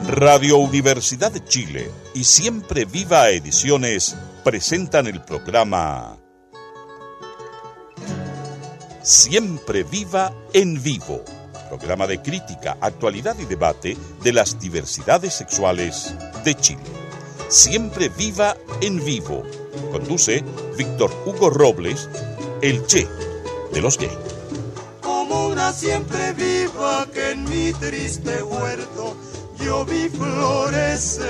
Radio Universidad de Chile y Siempre Viva Ediciones presentan el programa Siempre Viva en Vivo, programa de crítica, actualidad y debate de las diversidades sexuales de Chile. Siempre Viva en Vivo. Conduce Víctor Hugo Robles, el Che de los gays. Como una siempre viva que en mi triste huerto yo vi florecer.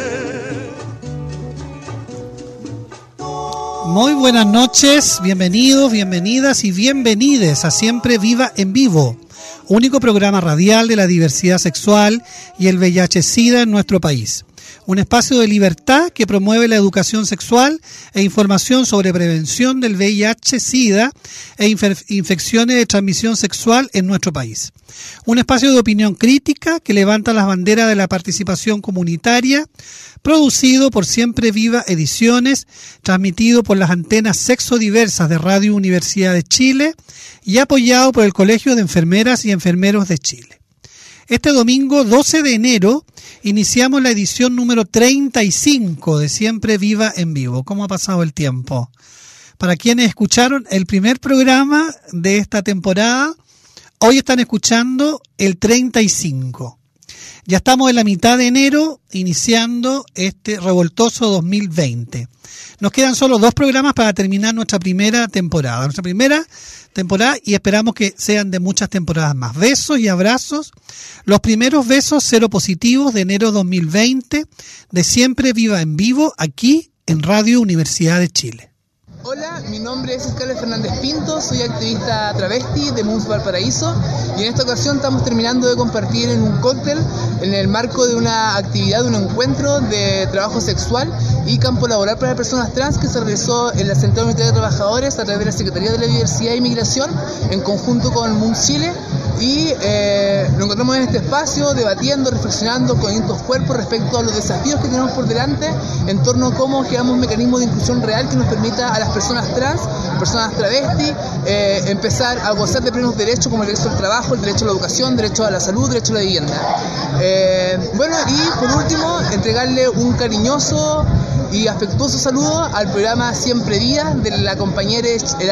Muy buenas noches, bienvenidos, bienvenidas y bienvenides a Siempre Viva en Vivo, único programa radial de la diversidad sexual y el VIH-Sida en nuestro país. Un espacio de libertad que promueve la educación sexual e información sobre prevención del VIH-Sida e infecciones de transmisión sexual en nuestro país. Un espacio de opinión crítica que levanta las banderas de la participación comunitaria, producido por Siempre Viva Ediciones, transmitido por las antenas sexodiversas de Radio Universidad de Chile y apoyado por el Colegio de Enfermeras y Enfermeros de Chile. Este domingo 12 de enero iniciamos la edición número 35 de Siempre Viva en Vivo. ¿Cómo ha pasado el tiempo? Para quienes escucharon el primer programa de esta temporada, hoy están escuchando el 35. Ya estamos en la mitad de enero iniciando este revoltoso 2020. Nos quedan solo 2 programas para terminar nuestra primera temporada. Y esperamos que sean de muchas temporadas más. Besos y abrazos. Los primeros besos seropositivos de enero 2020 de Siempre Viva en Vivo aquí en Radio Universidad de Chile. Hola, mi nombre es Scarlett Fernández Pinto, soy activista travesti de Moons Valparaíso y en esta ocasión estamos terminando de compartir en un cóctel en el marco de una actividad, de un encuentro de trabajo sexual y campo laboral para personas trans que se realizó en la Central Unitaria de Trabajadores a través de la Secretaría de la Diversidad e Inmigración en conjunto con Moons Chile y nos encontramos en este espacio debatiendo, reflexionando con distintos cuerpos respecto a los desafíos que tenemos por delante en torno a cómo creamos un mecanismo de inclusión real que nos permita a las personas trans, personas travesti, empezar a gozar de plenos derechos como el derecho al trabajo, el derecho a la educación, el derecho a la salud, el derecho a la vivienda. Y por último, entregarle un cariñoso y afectuoso saludo al programa Siempre Viva de la compañera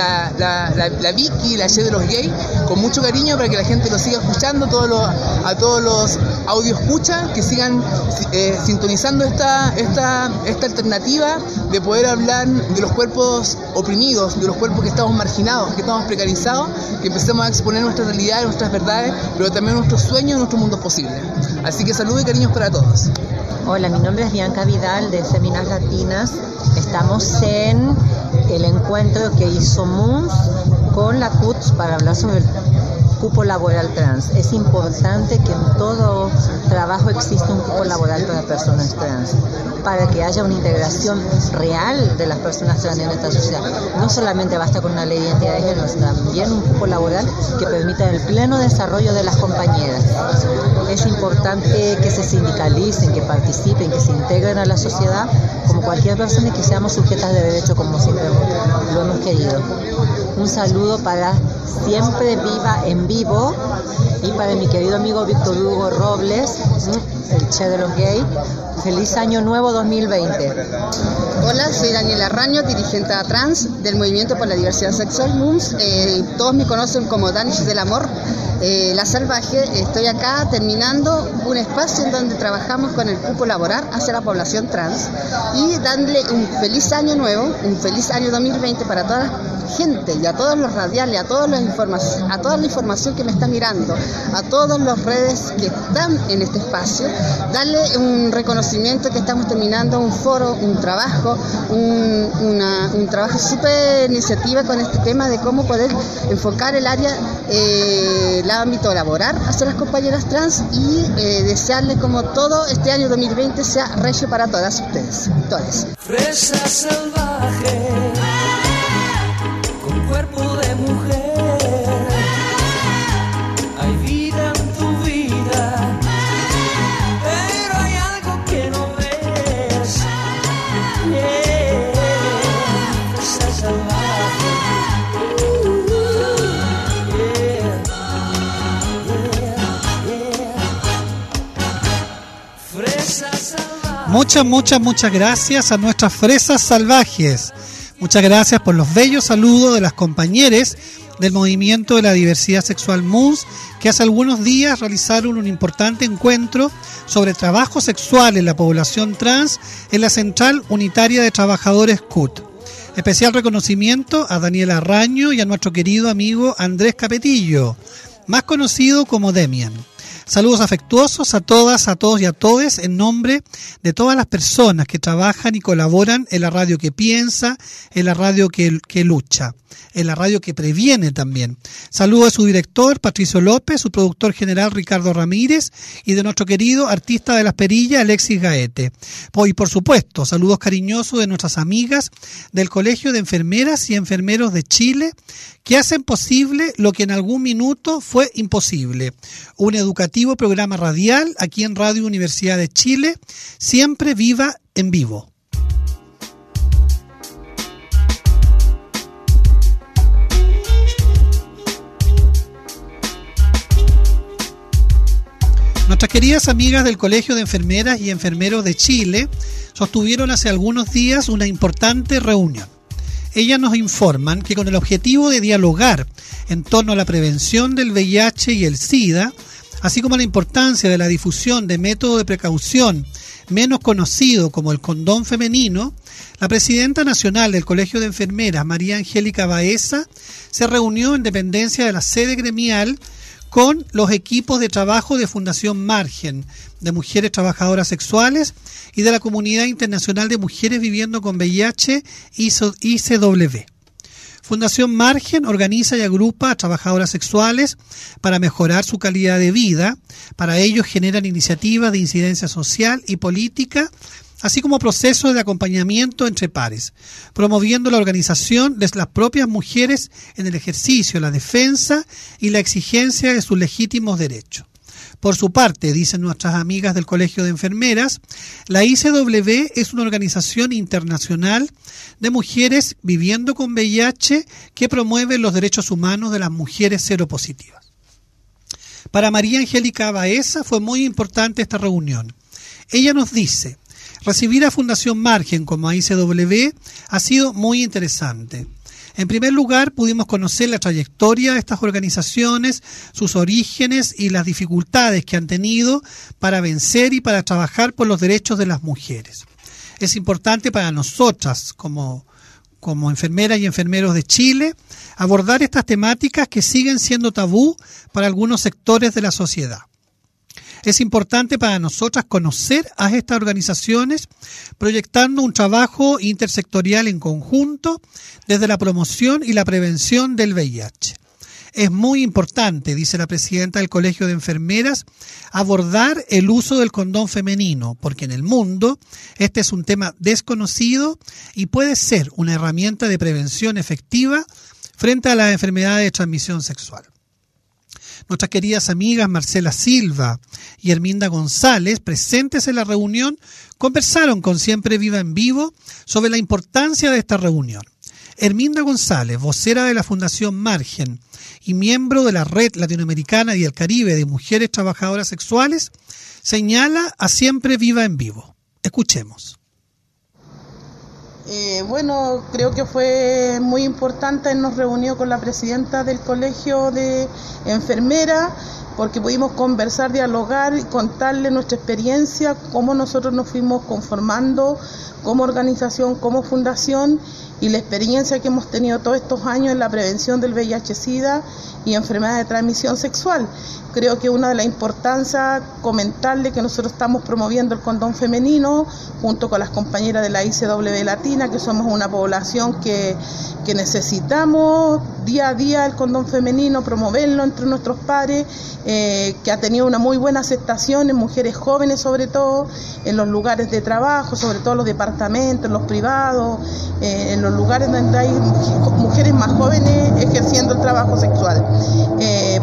la Vicky, la Che de los gays, con mucho cariño para que la gente lo siga escuchando, a todos los audio escucha, que sigan sintonizando esta alternativa de poder hablar de los cuerpos oprimidos, de los cuerpos que estamos marginados, que estamos precarizados, que empecemos a exponer nuestras realidades, nuestras verdades, pero también nuestros sueños y nuestros mundos posibles. Así que salud y cariños para todos. Hola, mi nombre es Bianca Vidal de Féminas Latinas. Estamos en el encuentro que hizo Moons con la CUTS para hablar sobre el cupo laboral trans. Es importante que en todo trabajo exista un cupo laboral para personas trans, para que haya una integración real de las personas trans en esta sociedad. No solamente basta con una ley de identidad de género, sino también un cupo laboral que permita el pleno desarrollo de las compañeras. Es importante que se sindicalicen, que participen, que se integren a la sociedad como cualquier persona y que seamos sujetas de derecho como siempre lo hemos querido. Un saludo para Siempre Viva en Vivo y para mi querido amigo Víctor Hugo Robles, el Che de los gays. Feliz Año Nuevo 2020. Hola, soy Daniela Raño, dirigente trans del Movimiento por la Diversidad Sexual MUMS. Todos me conocen como Danish del Amor, la salvaje. Estoy acá terminando un espacio en donde trabajamos con el cupo laboral hacia la población trans y darle un feliz año nuevo, un feliz año 2020 para toda la gente y a todos los radiales, a toda la información que me está mirando, a todas las redes que están en este espacio, darle un reconocimiento que estamos terminando un foro, un trabajo, un trabajo súper iniciativa con este tema de cómo poder enfocar el área, el ámbito laboral hacia las compañeras trans y desearles como todo este año 2020 sea regio para todas ustedes, todas. Fresa salvaje, con cuerpo de mujer, hay vida en tu vida, pero hay algo que no ves. Fresa salvaje, Muchas gracias a nuestras fresas salvajes. Muchas gracias por los bellos saludos de las compañeras del Movimiento de la Diversidad Sexual MUNS, que hace algunos días realizaron un importante encuentro sobre trabajo sexual en la población trans en la Central Unitaria de Trabajadores CUT. Especial reconocimiento a Daniela Raño y a nuestro querido amigo Andrés Capetillo, más conocido como Demian. Saludos afectuosos a todas, a todos y a todes en nombre de todas las personas que trabajan y colaboran en la radio que piensa, en la radio que lucha, en la radio que previene también. Saludos a su director Patricio López, su productor general Ricardo Ramírez y de nuestro querido artista de las perillas Alexis Gaete. Y por supuesto, saludos cariñosos de nuestras amigas del Colegio de Enfermeras y Enfermeros de Chile, que hacen posible lo que en algún minuto fue imposible. Un educativo programa radial aquí en Radio Universidad de Chile, siempre viva en vivo. Nuestras queridas amigas del Colegio de Enfermeras y Enfermeros de Chile sostuvieron hace algunos días una importante reunión. Ellas nos informan que con el objetivo de dialogar en torno a la prevención del VIH y el SIDA, así como la importancia de la difusión de método de precaución menos conocido como el condón femenino, la presidenta nacional del Colegio de Enfermeras, María Angélica Baeza, se reunió en dependencia de la sede gremial con los equipos de trabajo de Fundación Margen, de Mujeres Trabajadoras Sexuales y de la Comunidad Internacional de Mujeres Viviendo con VIH, ICW. Fundación Margen organiza y agrupa a trabajadoras sexuales para mejorar su calidad de vida. Para ello generan iniciativas de incidencia social y política, así como procesos de acompañamiento entre pares, promoviendo la organización de las propias mujeres en el ejercicio, la defensa y la exigencia de sus legítimos derechos. Por su parte, dicen nuestras amigas del Colegio de Enfermeras, la ICW es una organización internacional de mujeres viviendo con VIH que promueve los derechos humanos de las mujeres seropositivas. Para María Angélica Baeza fue muy importante esta reunión. Ella nos dice: recibir a Fundación Margen como ICW ha sido muy interesante. En primer lugar, pudimos conocer la trayectoria de estas organizaciones, sus orígenes y las dificultades que han tenido para vencer y para trabajar por los derechos de las mujeres. Es importante para nosotras, como enfermeras y enfermeros de Chile, abordar estas temáticas que siguen siendo tabú para algunos sectores de la sociedad. Es importante para nosotras conocer a estas organizaciones, proyectando un trabajo intersectorial en conjunto desde la promoción y la prevención del VIH. Es muy importante, dice la presidenta del Colegio de Enfermeras, abordar el uso del condón femenino, porque en el mundo este es un tema desconocido y puede ser una herramienta de prevención efectiva frente a las enfermedades de transmisión sexual. Nuestras queridas amigas Marcela Silva y Herminda González, presentes en la reunión, conversaron con Siempre Viva en Vivo sobre la importancia de esta reunión. Herminda González, vocera de la Fundación Margen y miembro de la Red Latinoamericana y el Caribe de Mujeres Trabajadoras Sexuales, señala a Siempre Viva en Vivo. Escuchemos. Bueno, creo que fue muy importante, nos reunió con la presidenta del Colegio de Enfermeras, porque pudimos conversar, dialogar y contarle nuestra experiencia, cómo nosotros nos fuimos conformando como organización, como fundación, y la experiencia que hemos tenido todos estos años en la prevención del VIH-Sida y enfermedades de transmisión sexual. Creo que una de las importancias, comentarle que nosotros estamos promoviendo el condón femenino junto con las compañeras de la ICW Latina, que somos una población que necesitamos día a día el condón femenino, promoverlo entre nuestros pares, que ha tenido una muy buena aceptación en mujeres jóvenes, sobre todo en los lugares de trabajo, sobre todo en los departamentos, en los privados, en los lugares donde hay mujeres más jóvenes ejerciendo el trabajo sexual.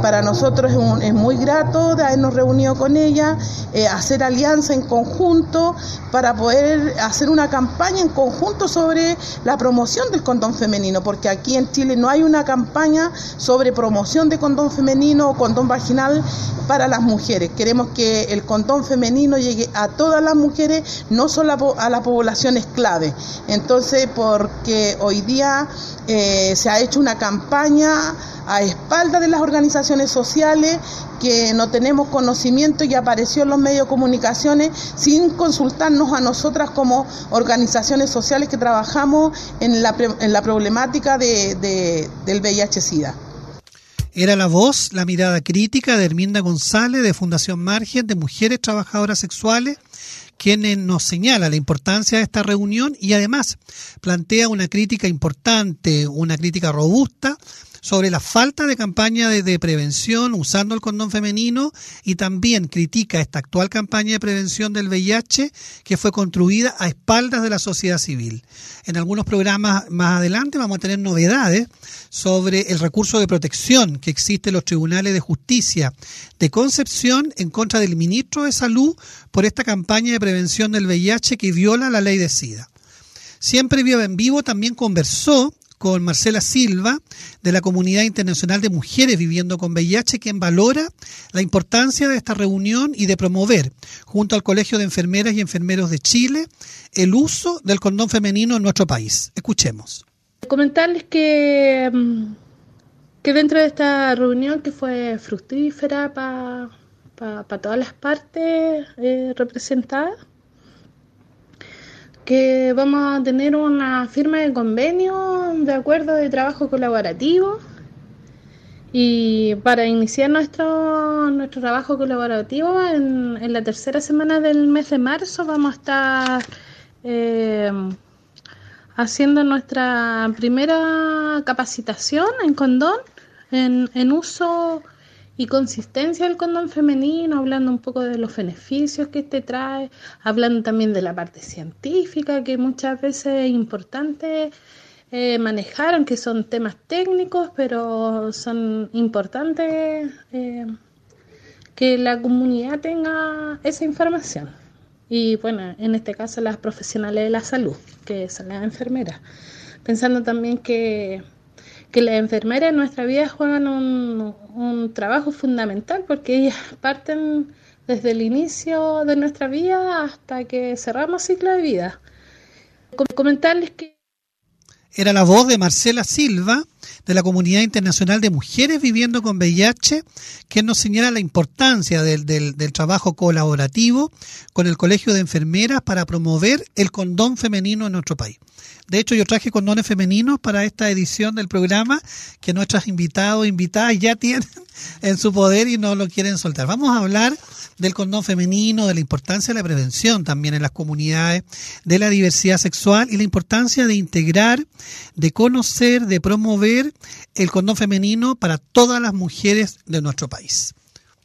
para nosotros es muy grato de habernos reunido con ella, hacer alianza en conjunto para poder hacer una campaña en conjunto sobre la promoción del condón femenino, porque aquí en Chile no hay una campaña sobre promoción de condón femenino o condón vaginal para las mujeres. Queremos que el condón femenino llegue a todas las mujeres, no solo a las poblaciones clave. Entonces, porque hoy día se ha hecho una campaña a espaldas de las organizaciones sociales que no tenemos conocimiento y apareció en los medios de comunicaciones sin consultarnos a nosotras como organizaciones sociales que trabajamos en la problemática del VIH-Sida. Era la voz, la mirada crítica de Herminda González de Fundación Margen de Mujeres Trabajadoras Sexuales, quien nos señala la importancia de esta reunión y además plantea una crítica importante, una crítica robusta sobre la falta de campaña de prevención usando el condón femenino, y también critica esta actual campaña de prevención del VIH que fue construida a espaldas de la sociedad civil. En algunos programas más adelante vamos a tener novedades sobre el recurso de protección que existe en los tribunales de justicia de Concepción en contra del ministro de Salud por esta campaña de prevención del VIH que viola la ley de SIDA. Siempre Viva en Vivo también conversó con Marcela Silva de la Comunidad Internacional de Mujeres Viviendo con VIH, quien valora la importancia de esta reunión y de promover, junto al Colegio de Enfermeras y Enfermeros de Chile, el uso del condón femenino en nuestro país. Escuchemos. Comentarles que dentro de esta reunión, que fue fructífera para todas las partes representadas, que vamos a tener una firma de convenio de acuerdo de trabajo colaborativo, y para iniciar nuestro trabajo colaborativo en la tercera semana del mes de marzo vamos a estar haciendo nuestra primera capacitación en condón, en uso y consistencia del condón femenino, hablando un poco de los beneficios que este trae, hablando también de la parte científica, que muchas veces es importante manejar, aunque son temas técnicos, pero son importantes que la comunidad tenga esa información. Y bueno, en este caso las profesionales de la salud, que son las enfermeras, pensando también que las enfermeras en nuestra vida juegan un trabajo fundamental, porque ellas parten desde el inicio de nuestra vida hasta que cerramos ciclo de vida. Comentarles que era la voz de Marcela Silva de la Comunidad Internacional de Mujeres Viviendo con VIH, que nos señala la importancia del trabajo colaborativo con el Colegio de Enfermeras para promover el condón femenino en nuestro país. De hecho, yo traje condones femeninos para esta edición del programa que nuestros invitados e invitadas ya tienen en su poder y no lo quieren soltar. Vamos a hablar del condón femenino, de la importancia de la prevención también en las comunidades, de la diversidad sexual y la importancia de integrar, de conocer, de promover el condón femenino para todas las mujeres de nuestro país.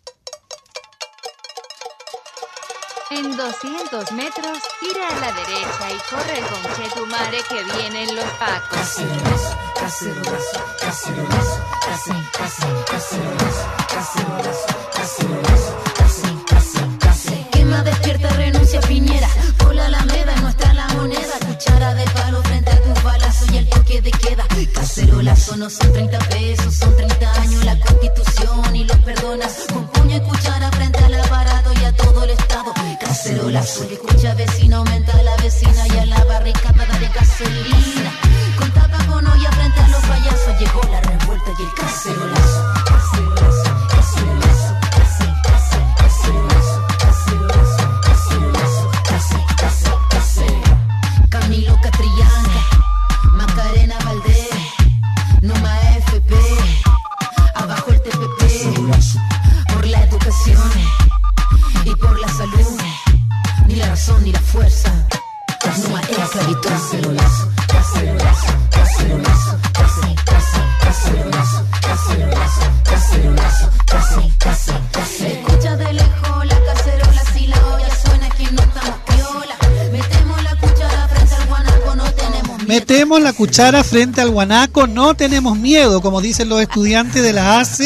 En 200 metros, gira a la derecha y corre el conchetumare que vienen los pacos. Cacerolazo, cacerolazo, cacerolazo, cacerolazo, cacerolazo, cacerolazo. Quema, despierta, renuncia, Piñera. Por la Alameda, nuestra la moneda. Cuchara de palo frente a tus balazos y el toque de queda. Cacerolazo no son 30 pesos, son 30 años la Constitución y los perdonas. Con puño y cuchara frente al aparato y a todo el Estado. Cacerolazo, que escucha vecina, aumenta la vecina y a la barricada de gasolina. Con tapacono y frente a los payasos llegó la revuelta y el cacerolazo. Cacerolazo, cacerolazo, cacerolazo, cacerolazo, cacerolazo, cacerolazo. Camilo Catrillanca, Macarena Valdés, Numa FP, abajo el TPP, por la educación y por la salud, ni la razón ni la fuerza, no hay esclavitud. Cacerolazo, cacerolazo, cacerolazo, cacerolazo, cacerolazo, cacerolazo, cacerolazo. Escucha de lejos la cacerola, si la olla suena que no estamos piola. Metemos la cuchara frente al guanaco, no tenemos miedo. Metemos la cuchara frente al guanaco, no tenemos miedo, como dicen los estudiantes de la ACE,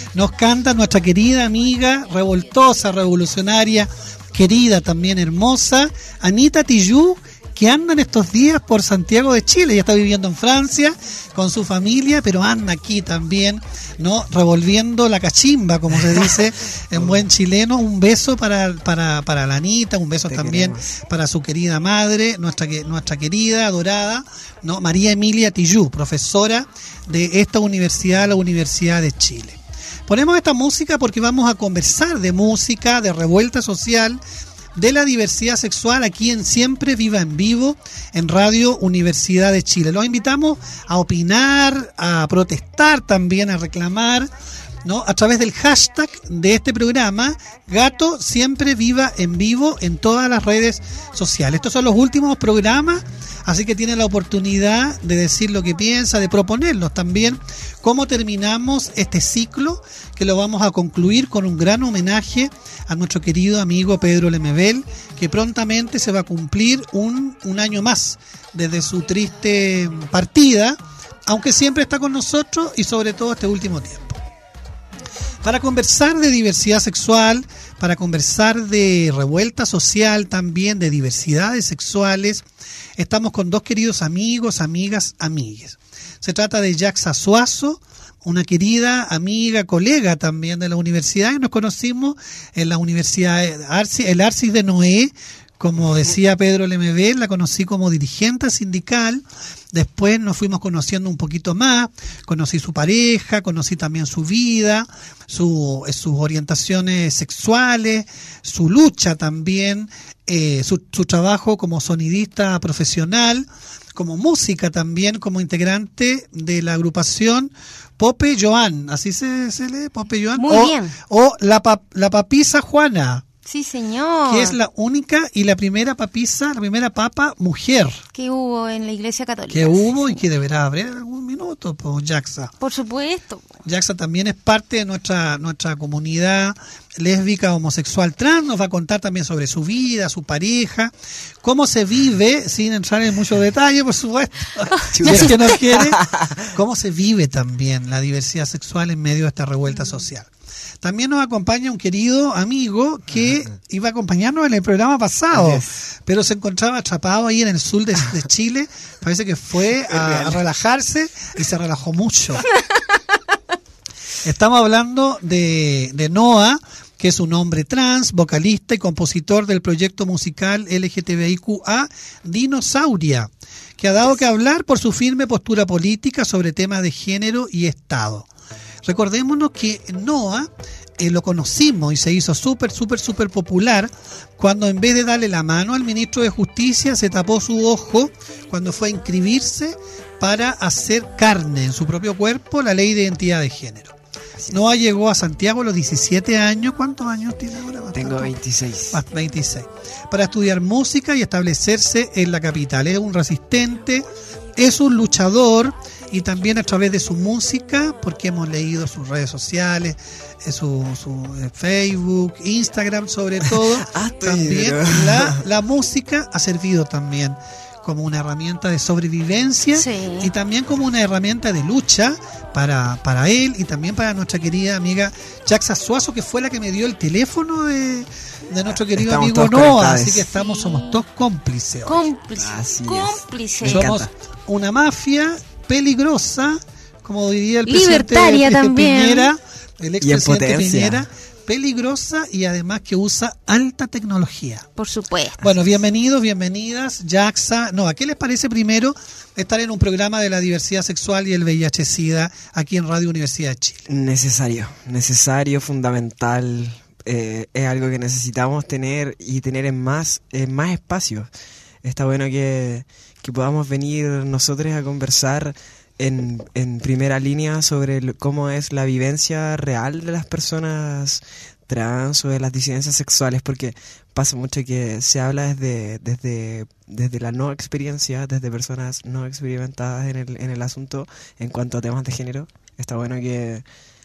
nos canta nuestra querida amiga, revoltosa, revolucionaria, querida también, hermosa, Anita Tijoux, que anda en estos días por Santiago de Chile. Ella está viviendo en Francia con su familia, pero anda aquí también, ¿no? Revolviendo la cachimba, como se dice en buen chileno. Un beso para la Anita, un beso también para su querida madre, nuestra querida, adorada, ¿no? María Emilia Tijoux, profesora de esta universidad, la Universidad de Chile. Ponemos esta música porque vamos a conversar de música, de revuelta social, de la diversidad sexual aquí en Siempre Viva en Vivo en Radio Universidad de Chile. Los invitamos a opinar, a protestar también, a reclamar, ¿no? A través del hashtag de este programa, Gato Siempre Viva en Vivo, en todas las redes sociales. Estos son los últimos programas, así que tienen la oportunidad de decir lo que piensa, de proponernos también cómo terminamos este ciclo, que lo vamos a concluir con un gran homenaje a nuestro querido amigo Pedro Lemebel, que prontamente se va a cumplir un año más desde su triste partida, aunque siempre está con nosotros y sobre todo este último tiempo. Para conversar de diversidad sexual, para conversar de revuelta social también, de diversidades sexuales, estamos con dos queridos amigos, amigas, amigues. Se trata de Jaxa Suazo, una querida amiga, colega también de la universidad, y nos conocimos en la Universidad el Arcis de Noé. Como decía Pedro Lemebel, la conocí como dirigente sindical, después nos fuimos conociendo un poquito más, conocí su pareja, conocí también su vida, sus orientaciones sexuales, su lucha también, su trabajo como sonidista profesional, como música también, como integrante de la agrupación Pope Joan, así se lee, Pope Joan. Muy bien. O la Papisa Juana. Sí, señor. Que es la única y la primera papisa, la primera papa mujer. Que hubo en la Iglesia Católica. Que hubo y que deberá haber en algún minuto, pues, Jaxa. Por supuesto. Jaxa también es parte de nuestra comunidad lésbica, homosexual, trans. Nos va a contar también sobre su vida, su pareja, cómo se vive, sin entrar en mucho detalle, por supuesto, si es que no quiere, cómo se vive también la diversidad sexual en medio de esta revuelta social. También nos acompaña un querido amigo que iba a acompañarnos en el programa pasado, pero se encontraba atrapado ahí en el sur de Chile. Parece que fue a relajarse y se relajó mucho. Estamos hablando de Noah, que es un hombre trans, vocalista y compositor del proyecto musical LGTBIQA Dinosauria, que ha dado que hablar por su firme postura política sobre temas de género y Estado. Recordémonos que Noah lo conocimos y se hizo súper popular cuando en vez de darle la mano al ministro de Justicia se tapó su ojo cuando fue a inscribirse para hacer carne en su propio cuerpo la ley de identidad de género. Noah llegó a Santiago a los 17 años. ¿Cuántos años tiene ahora? Tengo 26. 26. Para estudiar música y establecerse en la capital. Es un resistente, es un luchador, y también a través de su música, porque hemos leído sus redes sociales, su Facebook, Instagram sobre todo, también la música ha servido también como una herramienta de sobrevivencia, sí, y también como una herramienta de lucha para él y también para nuestra querida amiga Jaxa Suazo, que fue la que me dio el teléfono de nuestro querido amigo Noah, así que somos todos cómplices. Cómplices. Somos una mafia peligrosa, como diría el presidente también. Piñera, el expresidente Piñera, peligrosa y además que usa alta tecnología. Por supuesto. Bueno, bienvenidos, bienvenidas, Jaxa. ¿A qué les parece primero estar en un programa de la diversidad sexual y el VIH-Sida aquí en Radio Universidad de Chile? Necesario, fundamental. Es algo que necesitamos tener y tener en más espacios. Está bueno que podamos venir nosotros a conversar en primera línea sobre cómo es la vivencia real de las personas trans o de las disidencias sexuales, porque pasa mucho que se habla desde la no experiencia, desde personas no experimentadas en el asunto en cuanto a temas de género. Está bueno que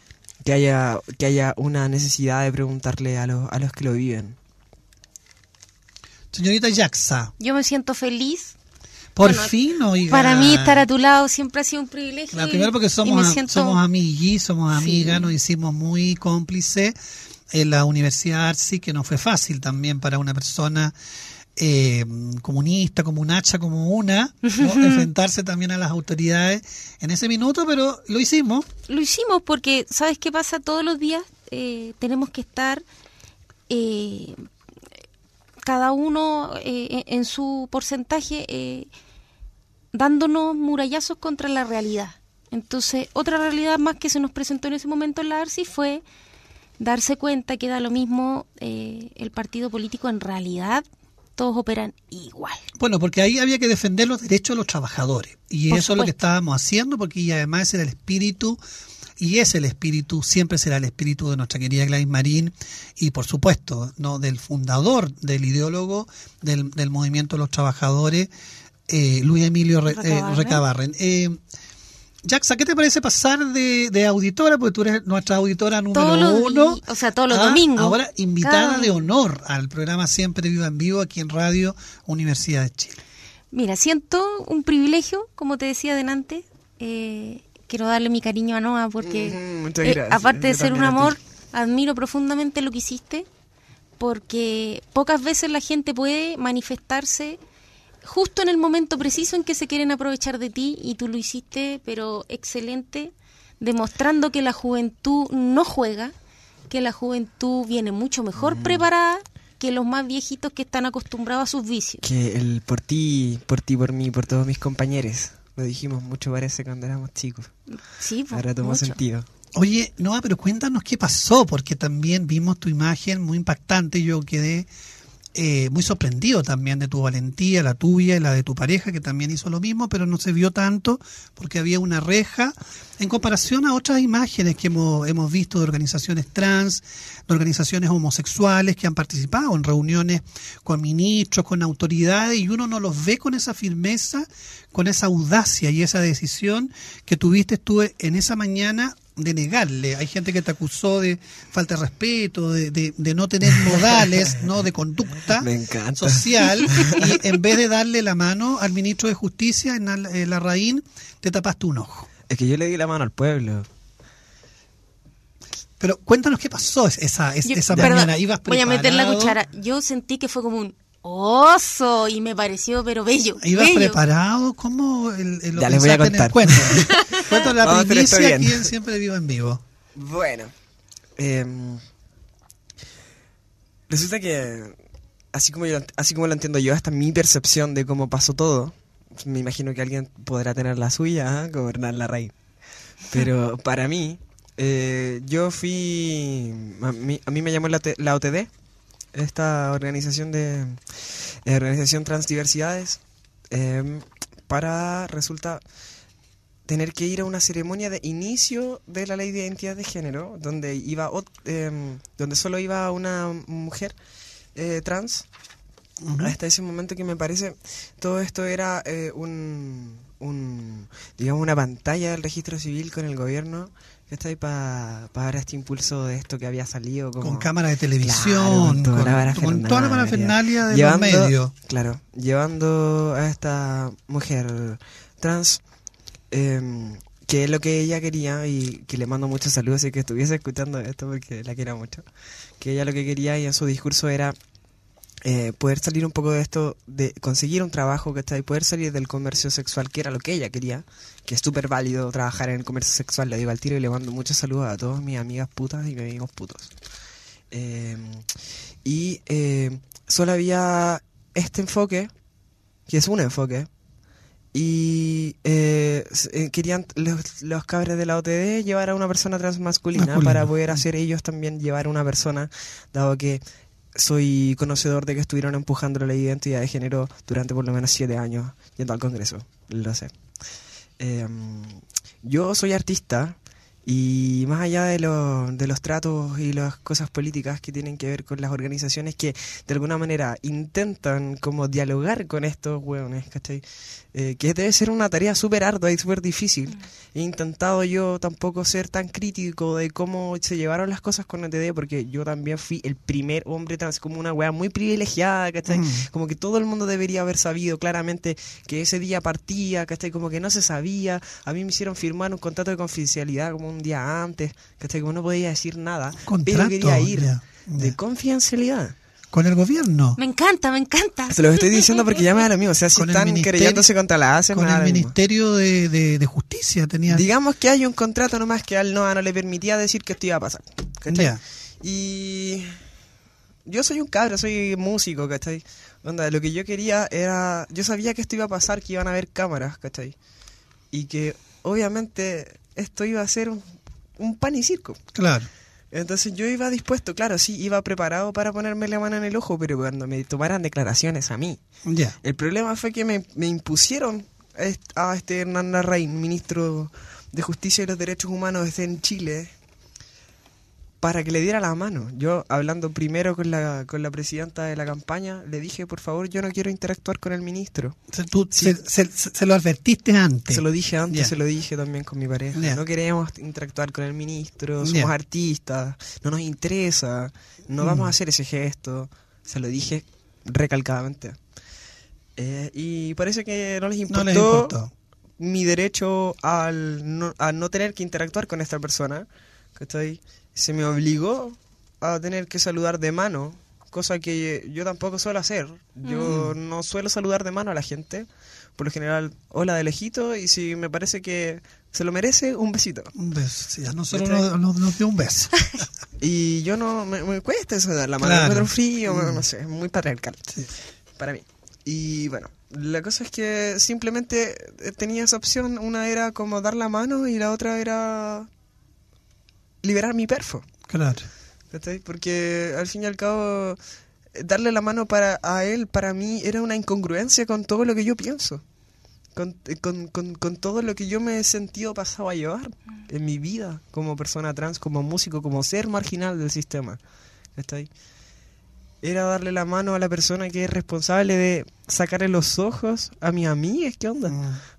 haya una necesidad de preguntarle a los que lo viven. Señorita Jaxa. Yo me siento feliz Por fin, oiga. Para mí estar a tu lado siempre ha sido un privilegio. Primero porque somos amiguis, somos amigas, Sí. nos hicimos muy cómplices en la Universidad Arci, que no fue fácil también para una persona comunista, como un hacha, como una, ¿no? Enfrentarse también a las autoridades en ese minuto, pero lo hicimos. Lo hicimos porque, ¿sabes qué pasa? Todos los días tenemos que estar cada uno en su porcentaje dándonos murallazos contra la realidad. Entonces, otra realidad más que se nos presentó en ese momento en la ARCI fue darse cuenta que da lo mismo el partido político. En realidad todos operan igual. Bueno, porque ahí había que defender los derechos de los trabajadores, y Por eso es lo que supuesto. estábamos haciendo, porque además ese era el espíritu, y es el espíritu, siempre será el espíritu de nuestra querida Gladys Marín, y por supuesto, no del fundador, del ideólogo del movimiento de los trabajadores, Luis Emilio Recabarren. Jaxa, ¿qué te parece pasar de auditora? Porque tú eres nuestra auditora número 1. Todos los domingos. Ahora invitada Cada- de honor al programa Siempre Viva en Vivo aquí en Radio Universidad de Chile. Mira, siento un privilegio, como te decía delante. Quiero darle mi cariño a Noa porque, Muchas gracias. aparte de Yo ser un también a amor, ti. admiro profundamente lo que hiciste, porque pocas veces la gente puede manifestarse justo en el momento preciso en que se quieren aprovechar de ti, y tú lo hiciste, pero excelente, demostrando que la juventud no juega, que la juventud viene mucho mejor preparada que los más viejitos que están acostumbrados a sus vicios. Que el por ti, por mí, por todos mis compañeros. Lo dijimos mucho, parece, cuando éramos chicos. Sí, pues, Ahora tomó mucho. sentido. Oye, Noa, pero cuéntanos qué pasó, porque también vimos tu imagen muy impactante. Yo quedé muy sorprendido también de tu valentía, la tuya y la de tu pareja, que también hizo lo mismo, pero no se vio tanto porque había una reja en comparación a otras imágenes que hemos visto de organizaciones trans, de organizaciones homosexuales que han participado en reuniones con ministros, con autoridades, y uno no los ve con esa firmeza, con esa audacia y esa decisión que tuviste tú en esa mañana de negarle. Hay gente que te acusó de falta de respeto, de no tener modales, no de conducta Me encanta. social, y en vez de darle la mano al ministro de Justicia en Larraín, te tapaste un ojo. Es que yo le di la mano al pueblo. Pero cuéntanos qué pasó esa Perdón, mañana. ¿Ibas voy a meter la preparado? cuchara. Yo sentí que fue como un oso y me pareció, pero bello. ¿Ibas bello. preparado? ¿Cómo lo Ya les voy a pensaste en el contar. cuento? Cuéntanos la Vamos a hacer esto primicia bien. aquí en Siempre Vivo en Vivo. Bueno, resulta que así como lo entiendo yo, esta es mi percepción de cómo pasó todo. Me imagino que alguien podrá tener la suya, gobernar la raíz. Pero para mí, yo fui, a mí me llamó la OTD, esta organización organización Transdiversidades, para resulta tener que ir a una ceremonia de inicio de la ley de identidad de género, donde donde solo iba una mujer trans. Hasta ese momento que me parece todo esto era digamos una pantalla del registro civil con el gobierno, que está ahí para dar este impulso de esto que había salido como, Con cámara de televisión, claro, con toda la parafernalia de llevando, los medios. Claro, llevando a esta mujer trans, que es lo que ella quería, y que le mando muchos saludos y que estuviese escuchando esto porque la quiero mucho, que ella lo que quería y en su discurso era poder salir un poco de esto, de conseguir un trabajo, que está ahí, poder salir del comercio sexual, que era lo que ella quería, que es súper válido trabajar en el comercio sexual, le digo al tiro, y le mando muchos saludos a todas mis amigas putas y mis amigos putos. Solo había este enfoque, que es un enfoque, y querían los cabres de la OTD llevar a una persona trans masculina para poder hacer ellos también llevar a una persona, dado que soy conocedor de que estuvieron empujando la ley de identidad de género durante por lo menos 7 años yendo al Congreso, lo sé. Yo soy artista Y más allá de los tratos y las cosas políticas que tienen que ver con las organizaciones que de alguna manera intentan como dialogar con estos hueones, ¿cachai? Que debe ser una tarea súper ardua y súper difícil. He intentado yo tampoco ser tan crítico de cómo se llevaron las cosas con ETD, porque yo también fui el primer hombre trans, como una hueá muy privilegiada, ¿cachai? Como que todo el mundo debería haber sabido claramente que ese día partía, ¿cachai? Como que no se sabía. A mí me hicieron firmar un contrato de confidencialidad como un día antes, ¿cachai? Como no podía decir nada, pero quería ir de confidencialidad. ¿Con el gobierno? Me encanta. Se lo estoy diciendo porque ya me da lo mismo. O sea, si están querellándose contra la ACE, con el Ministerio de Justicia tenía... Digamos que hay un contrato nomás que al NOA no le permitía decir que esto iba a pasar, ¿cachai? Yeah. Y yo soy un cabro, soy músico, ¿cachai? Onda, lo que yo quería era... Yo sabía que esto iba a pasar, que iban a haber cámaras, ¿cachai? Y que obviamente esto iba a ser un pan y circo. Claro. Entonces yo iba dispuesto, claro, sí, iba preparado para ponerme la mano en el ojo, pero cuando me tomaran declaraciones a mí. Yeah. El problema fue que me impusieron a Hernán Larraín, ministro de Justicia y los Derechos Humanos en Chile, para que le diera la mano. Yo, hablando primero con la presidenta de la campaña, le dije, por favor, yo no quiero interactuar con el ministro. Tú se lo advertiste antes. Se lo dije antes, Yeah. Se lo dije también con mi pareja. Yeah. No queremos interactuar con el ministro, somos Yeah. artistas, no nos interesa, no vamos a hacer ese gesto. Se lo dije recalcadamente. Y parece que no les importó mi derecho a no tener que interactuar con esta persona, ¿cachai? Se me obligó a tener que saludar de mano, cosa que yo tampoco suelo hacer. Yo no suelo saludar de mano a la gente. Por lo general, hola de lejito, y si me parece que se lo merece, un besito. Un beso, sí, a nosotros nos dio un beso. Y yo no, me cuesta eso de dar la mano, Claro. me encuentro frío, no sé, es muy patriarcal Sí. para mí. Y bueno, la cosa es que simplemente tenía esa opción. Una era como dar la mano y la otra era liberar mi perfo. Claro. ¿Cachai? Porque al fin y al cabo, darle la mano a él, para mí, era una incongruencia con todo lo que yo pienso. Con todo lo que yo me he sentido pasado a llevar en mi vida como persona trans, como músico, como ser marginal del sistema. ¿Cachai? Era darle la mano a la persona que es responsable de sacarle los ojos a mis amigas. ¿Qué onda?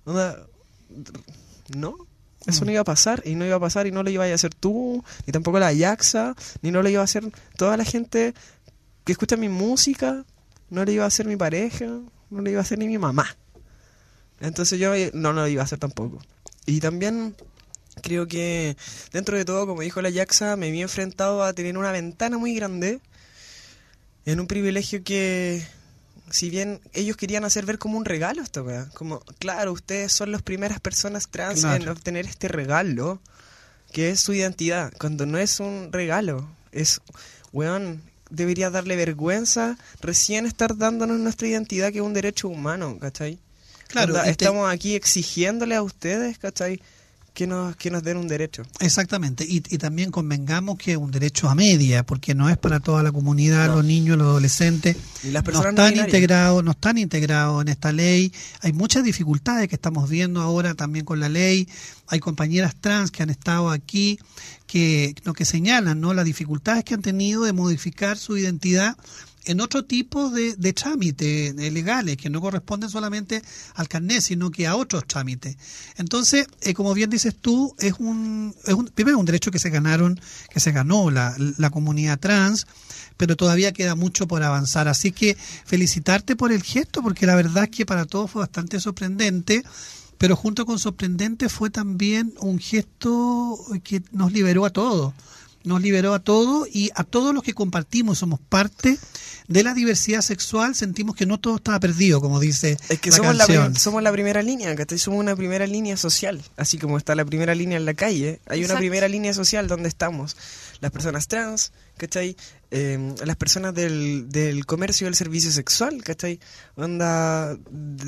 No, eso no iba a pasar, y no iba a pasar, y no lo iba a hacer tú, ni tampoco la Yaxa, ni no lo iba a hacer toda la gente que escucha mi música, no lo iba a hacer mi pareja, no lo iba a hacer ni mi mamá. Entonces yo no lo iba a hacer tampoco. Y también creo que dentro de todo, como dijo la Yaxa, me vi enfrentado a tener una ventana muy grande en un privilegio que, si bien ellos querían hacer ver como un regalo esta weá, como, claro, ustedes son las primeras personas trans en obtener este regalo, que es su identidad, cuando no es un regalo, es, weón, debería darle vergüenza recién estar dándonos nuestra identidad, que es un derecho humano, ¿cachai? Claro, Onda, estamos aquí exigiéndole a ustedes, ¿cachai?, que nos den un derecho. Exactamente, y también convengamos que es un derecho a media, porque no es para toda la comunidad, los niños, los adolescentes, y las no personas están integrados en esta ley. Hay muchas dificultades que estamos viendo ahora también con la ley. Hay compañeras trans que han estado aquí que señalan, ¿no?, las dificultades que han tenido de modificar su identidad en otro tipo de trámites legales que no corresponden solamente al carnet, sino que a otros trámites. Entonces, como bien dices tú, primero un derecho que se ganó la comunidad trans, pero todavía queda mucho por avanzar. Así que felicitarte por el gesto, porque la verdad es que para todos fue bastante sorprendente, pero junto con sorprendente fue también un gesto que nos liberó a todos. Nos liberó a todos, y a todos los que compartimos, somos parte de la diversidad sexual, sentimos que no todo estaba perdido, como dice es que la somos canción. somos la primera línea, ¿cachai? Somos una primera línea social, así como está la primera línea en la calle, hay una primera línea social donde estamos las personas trans, ¿cachai? Las personas del comercio y del servicio sexual, ¿cachai? Onda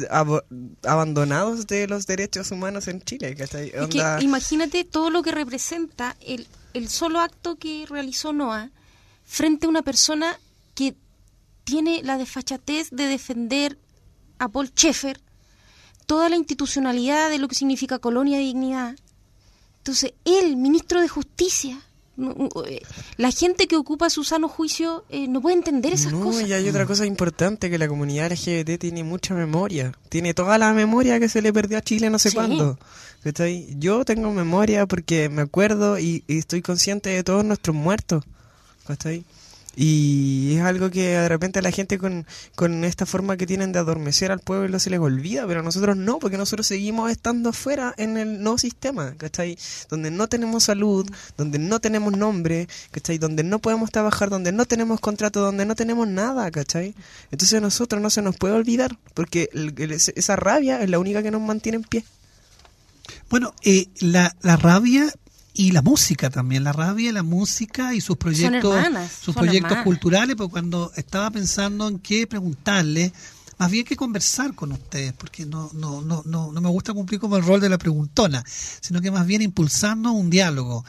abandonados de los derechos humanos en Chile, ¿cachai? Onda... Es que imagínate todo lo que representa el solo acto que realizó Noa frente a una persona que tiene la desfachatez de defender a Paul Schaeffer, toda la institucionalidad de lo que significa colonia de dignidad, Entonces, él, ministro de Justicia, la gente que ocupa su sano juicio no puede entender esas cosas. Y hay otra cosa importante, que la comunidad LGBT tiene mucha memoria. Tiene toda la memoria que se le perdió a Chile no sé cuándo. ¿Cachai? Yo tengo memoria porque me acuerdo y estoy consciente de todos nuestros muertos. ¿Cachai? Y es algo que de repente a la gente con esta forma que tienen de adormecer al pueblo se les olvida, pero nosotros no, porque nosotros seguimos estando afuera en el nuevo sistema, ¿cachai? Donde no tenemos salud, donde no tenemos nombre, ¿cachai? Donde no podemos trabajar, donde no tenemos contrato, donde no tenemos nada, ¿cachai? Entonces a nosotros no se nos puede olvidar, porque esa rabia es la única que nos mantiene en pie. Bueno, la rabia... Y la música también, la rabia, la música y sus proyectos, culturales, porque cuando estaba pensando en qué preguntarle, más bien que conversar con ustedes, porque no me gusta cumplir como el rol de la preguntona, sino que más bien impulsando un diálogo.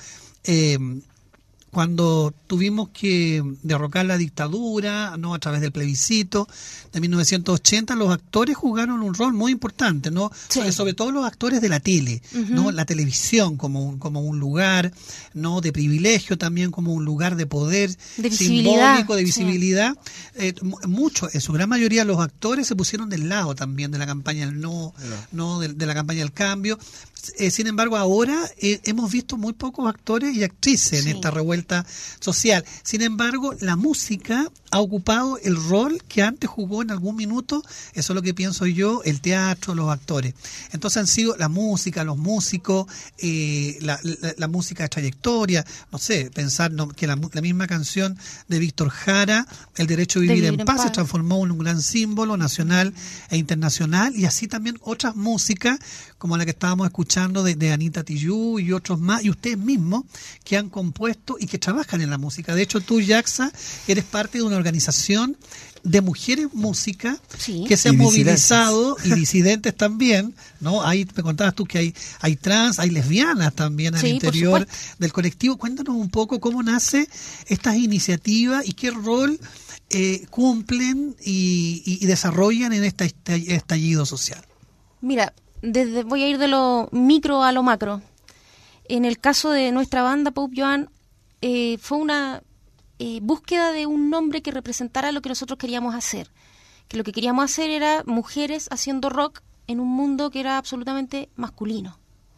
Cuando tuvimos que derrocar la dictadura, no a través del plebiscito de 1980, los actores jugaron un rol muy importante, ¿no? Sí. Sobre todo los actores de la tele, ¿no? La televisión como un lugar, ¿no? De privilegio, también como un lugar de poder, de simbólico, de visibilidad. Sí. Muchos, en su gran mayoría, los actores se pusieron del lado también de la campaña del no, de la campaña del cambio. Sin embargo, ahora hemos visto muy pocos actores y actrices en esta revuelta social. Sin embargo, la música ha ocupado el rol que antes jugó en algún minuto, eso es lo que pienso yo, el teatro, los actores. Entonces han sido la música, los músicos, la música de trayectoria, no sé, pensar que la misma canción de Víctor Jara, El derecho a vivir en paz, se transformó en un gran símbolo nacional e internacional, y así también otras músicas, como la que estábamos escuchando de Anita Tijoux y otros más, y ustedes mismos que han compuesto y que trabajan en la música. De hecho, tú, Yaxa, eres parte de una organización de mujeres músicas que se han movilizado, y disidentes también, ¿no? Ahí me contabas tú que hay trans, hay lesbianas también al interior del colectivo. Cuéntanos un poco cómo nace estas iniciativas y qué rol cumplen y desarrollan en este estallido social. Mira, voy a ir de lo micro a lo macro. En el caso de nuestra banda, Pope Joan, fue una búsqueda de un nombre que representara lo que nosotros queríamos hacer. Que lo que queríamos hacer era mujeres haciendo rock en un mundo que era absolutamente masculino.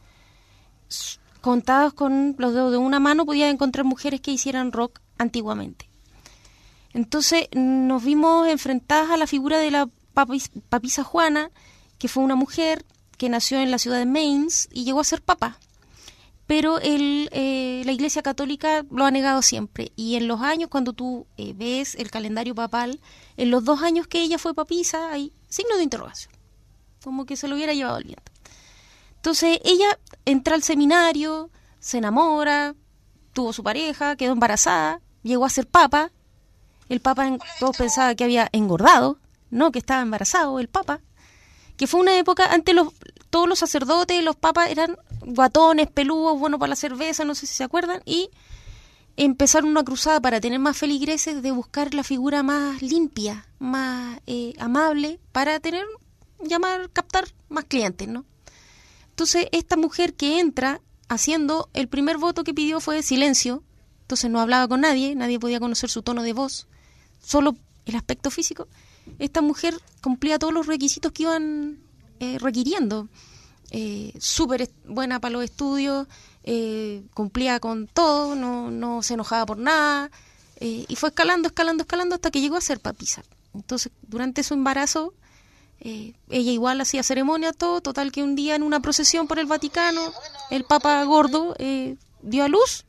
Contados con los dedos de una mano podía encontrar mujeres que hicieran rock antiguamente. Entonces nos vimos enfrentadas a la figura de la papisa Juana, que fue una mujer que nació en la ciudad de Mainz y llegó a ser papa. Pero la Iglesia Católica lo ha negado siempre. Y en los años, cuando tú ves el calendario papal, en los 2 años que ella fue papisa, hay signos de interrogación. Como que se lo hubiera llevado el viento. Entonces, ella entra al seminario, se enamora, tuvo su pareja, quedó embarazada, llegó a ser papa. El papa, todos pensaban que había engordado, no, que estaba embarazado el papa. Que fue una época, antes todos los sacerdotes, los papas eran guatones, peludos, buenos para la cerveza, no sé si se acuerdan, y empezaron una cruzada para tener más feligreses, de buscar la figura más limpia, más amable, para captar más clientes, ¿no? Entonces, esta mujer que entra haciendo, el primer voto que pidió fue silencio, entonces no hablaba con nadie, nadie podía conocer su tono de voz, solo el aspecto físico. Esta mujer cumplía todos los requisitos que iban requiriendo. Súper buena para los estudios, cumplía con todo, no se enojaba por nada, y fue escalando hasta que llegó a ser papisa. Entonces, durante su embarazo, ella igual hacía ceremonia, todo, total que un día en una procesión por el Vaticano, el Papa gordo dio a luz,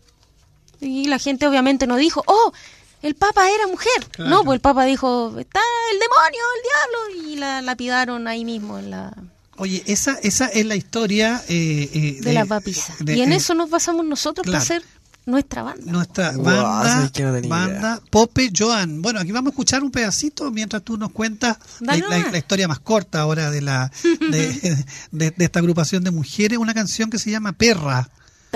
y la gente obviamente no dijo, ¡oh! El Papa era mujer. Claro. No, pues el Papa dijo, está el demonio, el diablo, y la lapidaron ahí mismo en la... Oye, esa es la historia de la papisa. Y en eso nos basamos nosotros para hacer nuestra banda. Nuestra banda Pope Joan. Bueno, aquí vamos a escuchar un pedacito mientras tú nos cuentas la historia más corta ahora de esta agrupación de mujeres, una canción que se llama Perra.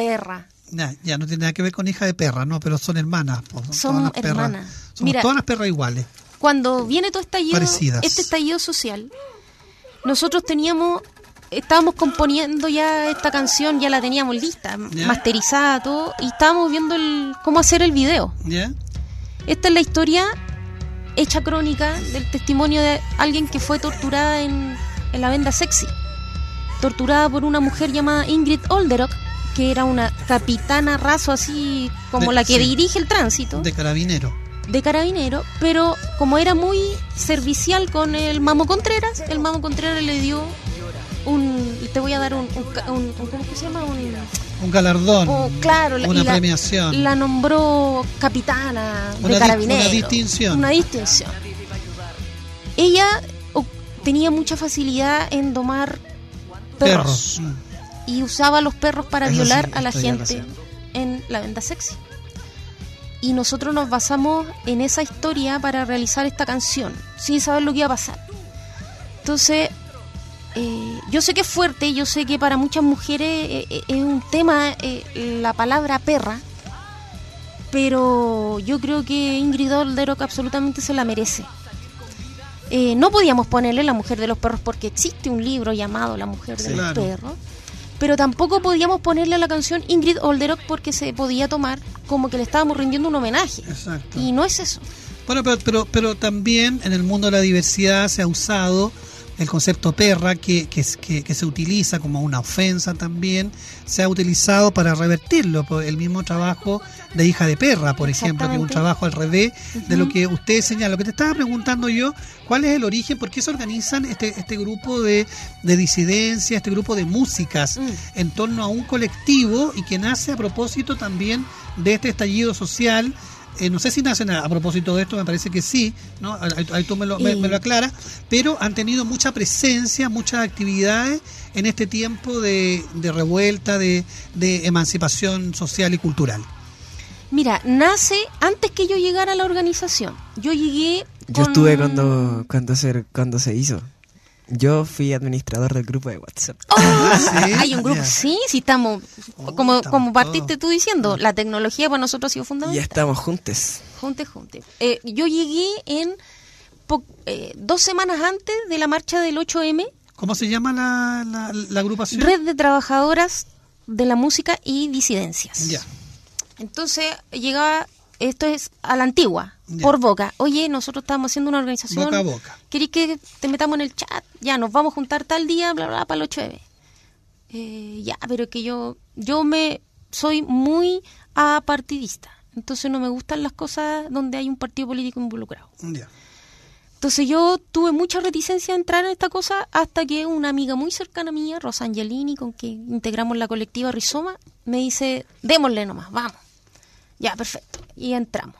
Ya no tiene nada que ver con hija de perra, no, pero son hermanas. Son hermanas. Somos todas las perras iguales. Cuando viene todo este estallido social, nosotros teníamos estábamos componiendo ya esta canción, ya la teníamos lista, masterizada, todo, y estábamos viendo cómo hacer el video. Esta es la historia hecha crónica del testimonio de alguien que fue torturada en la venda sexy. Torturada por una mujer llamada Ingrid Olderock, que era una capitana raso, así como la que dirige el tránsito. De carabinero, pero como era muy servicial con el Mamo Contreras le dio te voy a dar un ¿cómo se llama? Un galardón, claro, una premiación. La nombró capitana de carabineros. Una distinción. Ella tenía mucha facilidad en domar perros. Y usaba los perros para violar a la gente en la venda sexy. Y nosotros nos basamos en esa historia para realizar esta canción, sin saber lo que iba a pasar. Entonces, yo sé que es fuerte, yo sé que para muchas mujeres es un tema la palabra perra, pero yo creo que Ingrid Olderock absolutamente se la merece. No podíamos ponerle La Mujer de los Perros porque existe un libro llamado La Mujer de los Perros, pero tampoco podíamos ponerle a la canción Ingrid Olderock porque se podía tomar como que le estábamos rindiendo un homenaje. Exacto. Y no es eso. Bueno, pero también en el mundo de la diversidad se ha usado el concepto perra que se utiliza como una ofensa también, se ha utilizado para revertirlo por el mismo trabajo de hija de perra, por ejemplo, que es un trabajo al revés de lo que usted señala. Lo que te estaba preguntando yo, ¿cuál es el origen? ¿Por qué se organizan este grupo de disidencia, este grupo de músicas en torno a un colectivo y que nace a propósito también de este estallido social? No sé si nacen a propósito de esto, me parece que sí, ¿no? Ahí tú me lo aclaras, pero han tenido mucha presencia, muchas actividades en este tiempo de revuelta, de emancipación social y cultural. Mira, nace antes que yo llegara a la organización. Yo llegué Yo estuve cuando se hizo. Yo fui administrador del grupo de WhatsApp. ¿Sí? Hay un grupo, sí, estamos, como partiste tú diciendo, la tecnología para nosotros ha sido fundamental. Ya estamos juntos. Yo llegué en 2 semanas antes de la marcha del 8M. ¿Cómo se llama la agrupación? Red de Trabajadoras de la Música y Disidencias. Ya. Entonces llegaba, esto es a la antigua, por boca. Oye, nosotros estamos haciendo una organización. Boca a boca. ¿Querés que te metamos en el chat? Ya, nos vamos a juntar tal día, bla, bla, para el 8M. Ya, pero es que yo soy muy apartidista. Entonces no me gustan las cosas donde hay un partido político involucrado. Ya. Entonces yo tuve mucha reticencia a entrar en esta cosa hasta que una amiga muy cercana mía, Rosa Angelini, con quien integramos la colectiva Rizoma, me dice, démosle nomás, vamos. Ya, perfecto. Y entramos.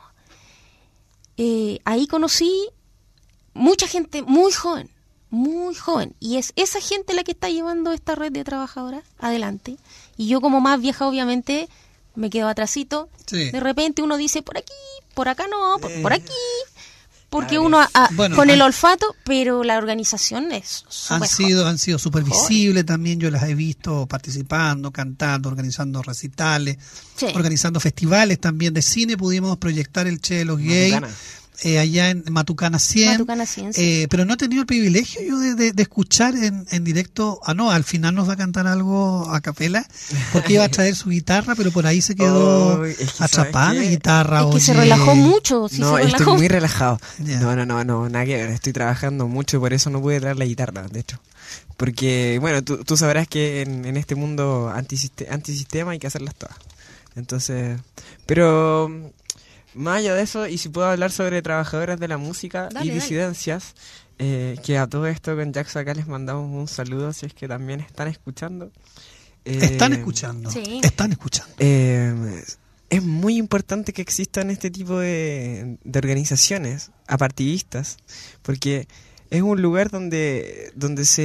Ahí conocí mucha gente muy joven. Y es esa gente la que está llevando esta red de trabajadoras adelante. Y yo como más vieja, obviamente, me quedo atrasito. Sí. De repente uno dice, por aquí, por acá no, por aquí. Porque uno con el olfato, pero la organización es han sido súper visibles también. Yo las he visto participando, cantando, organizando recitales, organizando festivales también de cine. Pudimos proyectar el Che de los Gays allá en Matucana 100, sí. Pero no he tenido el privilegio yo de escuchar en directo. Al final nos va a cantar algo a capela, porque iba a traer su guitarra, pero por ahí se quedó atrapada la guitarra. Es que se relajó mucho. Estoy muy relajado. No, nada que ver. Estoy trabajando mucho, por eso no pude traer la guitarra, de hecho. Porque, bueno, tú sabrás que en este mundo antisistema hay que hacerlas todas. Entonces, pero más allá de eso, y si puedo hablar sobre trabajadoras de la música y disidencias, que a todo esto con Jax acá les mandamos un saludo si es que también están escuchando. Están escuchando. Es muy importante que existan este tipo de organizaciones apartidistas, porque es un lugar donde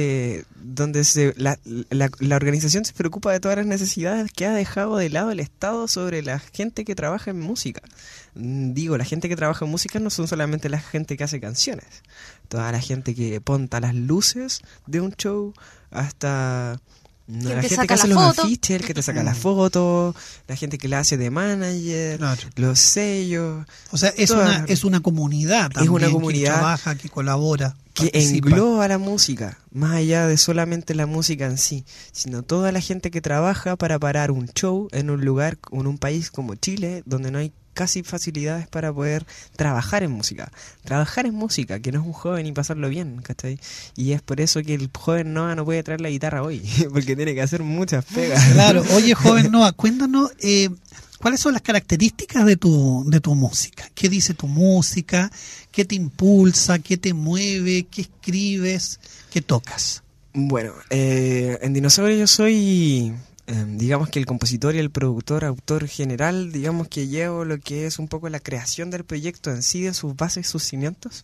la organización se preocupa de todas las necesidades que ha dejado de lado el Estado sobre la gente que trabaja en música. Digo, la gente que trabaja en música no son solamente la gente que hace canciones. Toda la gente que ponta las luces de un show, hasta la gente que hace los afiches, el que te saca la foto, la gente que la hace de manager, los sellos. O sea, es una comunidad también, que trabaja, que colabora. que participa. engloba la música, más allá de solamente la música en sí, sino toda la gente que trabaja para parar un show en un lugar, en un país como Chile, donde no hay casi facilidades para poder trabajar en música. Trabajar en música, que no es un joven y pasarlo bien, ¿cachai? Y es por eso que el joven Noah no puede traer la guitarra hoy, porque tiene que hacer muchas pegas. Claro, oye, joven Noah, cuéntanos, ¿cuáles son las características de tu música? ¿Qué dice tu música? ¿Qué te impulsa? ¿Qué te mueve? ¿Qué escribes? ¿Qué tocas? Bueno, en Dinosaurio yo soy... digamos que el compositor y el productor, autor general, digamos que llevo lo que es un poco la creación del proyecto en sí, de sus bases, sus cimientos.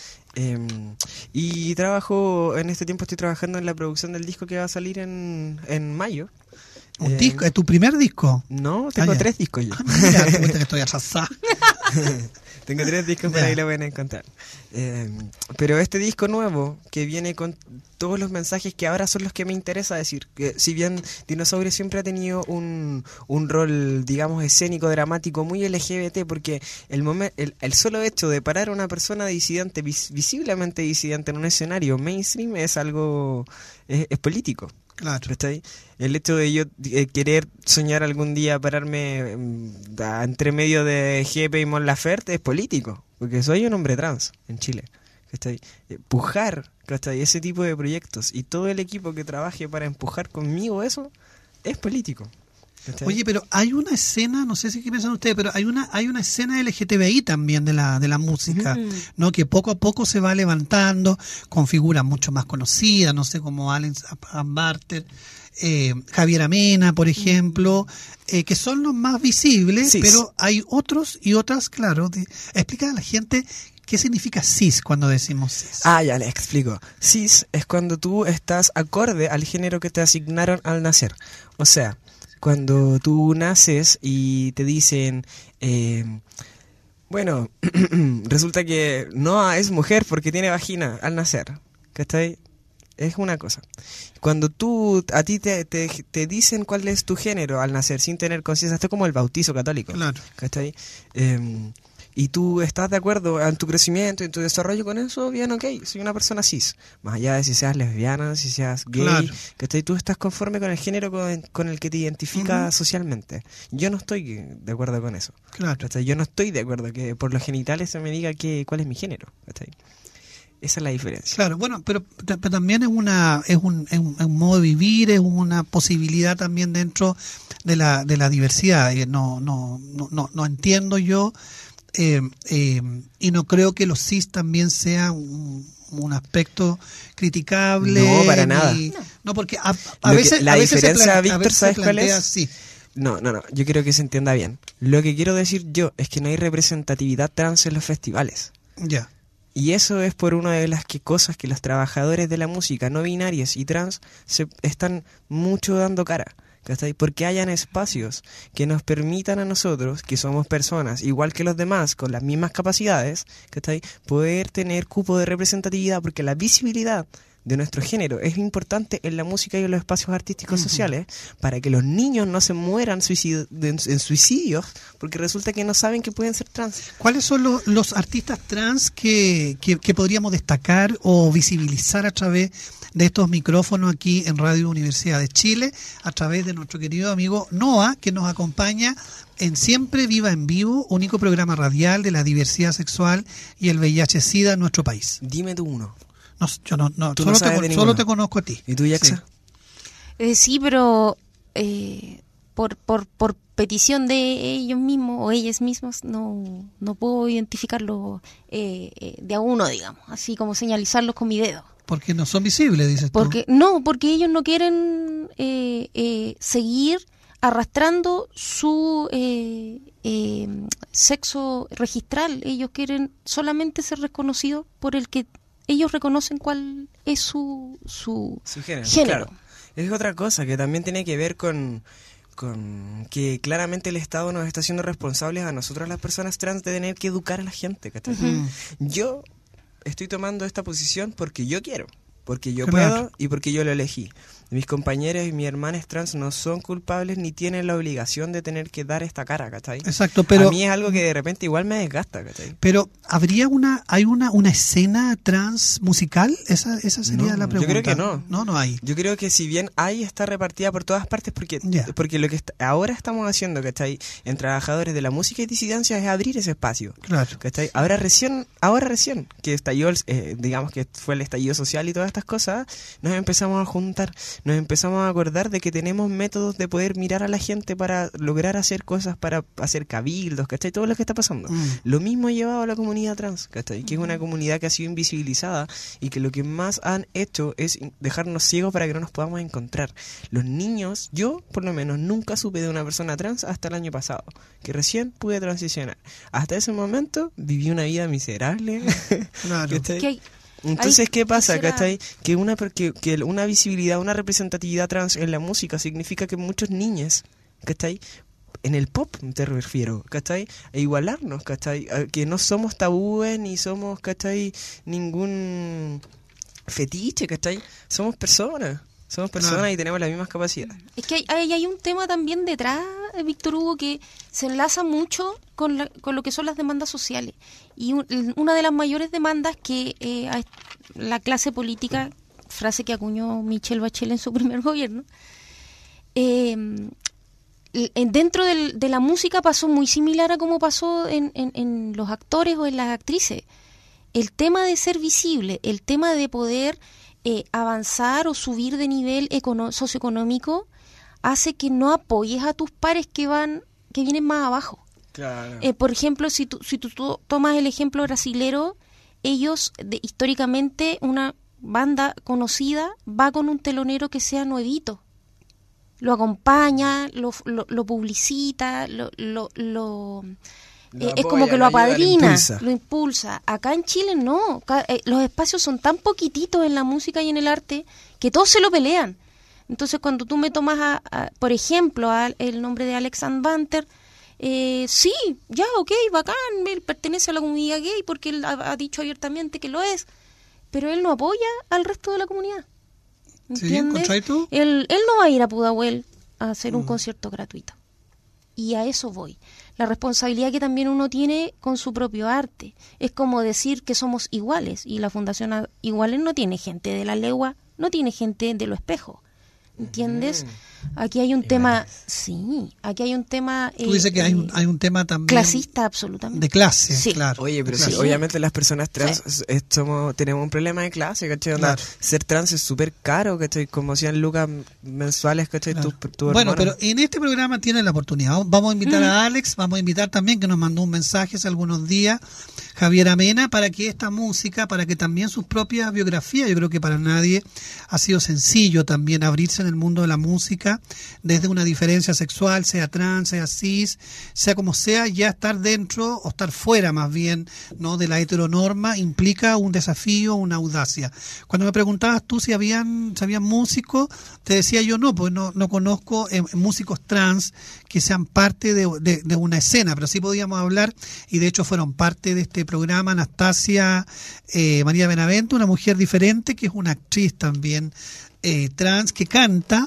Y trabajo, en este tiempo estoy trabajando en la producción del disco que va a salir en mayo. ¿Un disco? ¿Es tu primer disco? No, tengo 3 discos yo. Mira, te cuenta que estoy atrasada. Tengo 3 discos, por ahí lo pueden encontrar. Pero este disco nuevo, que viene con todos los mensajes que ahora son los que me interesa decir, que si bien Dinosaurio siempre ha tenido un rol, digamos, escénico, dramático, muy LGBT, porque el solo hecho de parar a una persona disidente, visiblemente disidente en un escenario mainstream es algo, es político. Claro. ¿Está ahí? El hecho de yo querer soñar algún día pararme entre medio de Jepe y Mon Laferte es político, porque soy un hombre trans en Chile. ¿Está ahí? Pujar, ¿está ahí? Ese tipo de proyectos y todo el equipo que trabaje para empujar conmigo eso es político. Oye, pero hay una escena, no sé si qué piensan ustedes, pero hay una escena LGTBI también de la música, ¿no? Que poco a poco se va levantando con figuras mucho más conocidas, no sé, como Allen Barter, Javier Amena, por ejemplo, que son los más visibles, cis. Pero hay otros y otras, claro. Explica a la gente qué significa cis cuando decimos cis. Ya les explico. Cis es cuando tú estás acorde al género que te asignaron al nacer. O sea, cuando tú naces y te dicen, bueno, resulta que Noah es mujer porque tiene vagina al nacer, ¿cachai? Es una cosa. Cuando a ti te dicen cuál es tu género al nacer sin tener conciencia, esto es como el bautizo católico, claro. ¿cachai? Y tú estás de acuerdo en tu crecimiento, en tu desarrollo con eso, bien, ok, soy una persona cis. Más allá de si seas lesbiana, si seas gay, claro. ¿Cachai? Tú estás conforme con el género con el que te identificas socialmente. Yo no estoy de acuerdo con eso. Claro. ¿Cachai? Yo no estoy de acuerdo que por los genitales se me diga cuál es mi género. ¿Cachai? Esa es la diferencia. Claro, bueno, pero también es un modo de vivir, es una posibilidad también dentro de la diversidad. No entiendo yo. Y no creo que los cis también sea un aspecto criticable. No, para nada. No, porque a veces la diferencia, Víctor, ¿sabes cuál es? Sí. No, yo quiero que se entienda bien. Lo que quiero decir yo es que no hay representatividad trans en los festivales. Ya. Y eso es por una de las cosas que los trabajadores de la música no binarias y trans se están mucho dando cara. ¿Cachai? Porque hayan espacios que nos permitan a nosotros, que somos personas igual que los demás, con las mismas capacidades, ¿cachai? Poder tener cupo de representatividad, porque la visibilidad de nuestro género es importante en la música y en los espacios artísticos sociales, para que los niños no se mueran en suicidios, porque resulta que no saben que pueden ser trans. ¿Cuáles son los artistas trans que podríamos destacar o visibilizar a través de estos micrófonos aquí en Radio Universidad de Chile, a través de nuestro querido amigo Noah, que nos acompaña en Siempre Viva en Vivo, único programa radial de la diversidad sexual y el VIH-Sida en nuestro país? Dime tú uno. No, yo no solo te conozco a ti. ¿Y tú, Yaxa? Sí, pero por petición de ellos mismos o ellas mismas no puedo identificarlo de a uno, digamos, así como señalizarlos con mi dedo. Porque no son visibles, dices tú. Porque ellos no quieren seguir arrastrando su sexo registral. Ellos quieren solamente ser reconocidos por el que ellos reconocen cuál es su género. Claro. Es otra cosa que también tiene que ver con que claramente el Estado nos está haciendo responsables a nosotros, las personas trans, de tener que educar a la gente. Yo estoy tomando esta posición porque yo quiero, porque yo puedo y porque yo lo elegí. mis compañeros y mis hermanas trans no son culpables ni tienen la obligación de tener que dar esta cara, ¿cachai? Exacto, pero... A mí es algo que de repente igual me desgasta, ¿cachai? Pero, ¿hay una escena trans musical? Esa sería la pregunta. Yo creo que no. No hay. Yo creo que si bien hay, está repartida por todas partes porque lo que ahora estamos haciendo, ¿cachai? En Trabajadores de la Música y Disidencia es abrir ese espacio. Claro. ¿Cachai? Ahora recién que estalló, digamos que fue el estallido social y todas estas cosas, nos empezamos a juntar, nos empezamos a acordar de que tenemos métodos de poder mirar a la gente para lograr hacer cosas, para hacer cabildos, ¿cachai? Todo lo que está pasando. Lo mismo ha llevado a la comunidad trans, ¿cachai? Que es una comunidad que ha sido invisibilizada y que lo que más han hecho es dejarnos ciegos para que no nos podamos encontrar. Los niños, yo por lo menos nunca supe de una persona trans hasta el año pasado, que recién pude transicionar. Hasta ese momento viví una vida miserable. Claro. Entonces, ¿qué pasa? ¿Cachai? Que una visibilidad, una representatividad trans en la música significa que muchos niños, ¿cachai? En el pop te refiero, ¿cachai? A igualarnos, ¿cachai? A que no somos tabúes ni somos, ¿cachai? Ningún fetiche, ¿cachai? Somos personas y tenemos las mismas capacidades. Es que hay un tema también detrás, Víctor Hugo, que se enlaza mucho con lo que son las demandas sociales. Y una de las mayores demandas que la clase política, frase que acuñó Michelle Bachelet en su primer gobierno, dentro de la música pasó muy similar a como pasó en los actores o en las actrices. El tema de ser visible, el tema de poder avanzar o subir de nivel socioeconómico hace que no apoyes a tus pares que vienen más abajo. Claro. Por ejemplo, si tú tomas el ejemplo brasilero, ellos históricamente una banda conocida va con un telonero que sea nuevito, lo acompaña, lo publicita, es como que lo apadrina, lo impulsa. Acá en Chile no, los espacios son tan poquititos en la música y en el arte que todos se lo pelean. Entonces cuando tú me tomas, por ejemplo, el nombre de Alex and Banter, sí, ya, ok, bacán, él pertenece a la comunidad gay porque él ha dicho abiertamente que lo es, pero él no apoya al resto de la comunidad. ¿Entiendes? ¿Sí? ¿Tú? Él no va a ir a Pudahuel a hacer un concierto gratuito. Y a eso voy. La responsabilidad que también uno tiene con su propio arte. Es como decir que somos iguales. Y la Fundación Iguales no tiene gente de la legua, no tiene gente de lo espejo. ¿Entiendes? Aquí hay un tema, aquí hay un tema... Tú dices que hay un tema también... Clasista, absolutamente. De clase, sí. Claro. Oye, pero sí, obviamente las personas trans tenemos un problema de clase, ¿cachai? Claro. Ser trans es súper caro, ¿cachai? Como 100 lucas mensuales, ¿cachai? Claro. Tu bueno, hermano. pero en este programa tienen la oportunidad. Vamos a invitar a Alex, vamos a invitar también, que nos mandó un mensaje hace algunos días, Javier Amena, para que esta música, para que también sus propias biografías, yo creo que para nadie ha sido sencillo también abrirse en el mundo de la música, desde una diferencia sexual, sea trans, sea cis, sea como sea, ya estar dentro o estar fuera más bien, ¿no?, de la heteronorma implica un desafío, una audacia. Cuando me preguntabas tú si habían músicos, te decía yo no, pues no conozco músicos trans que sean parte de una escena, pero sí podíamos hablar, y de hecho fueron parte de este programa Anastasia María Benavente, una mujer diferente que es una actriz también trans que canta,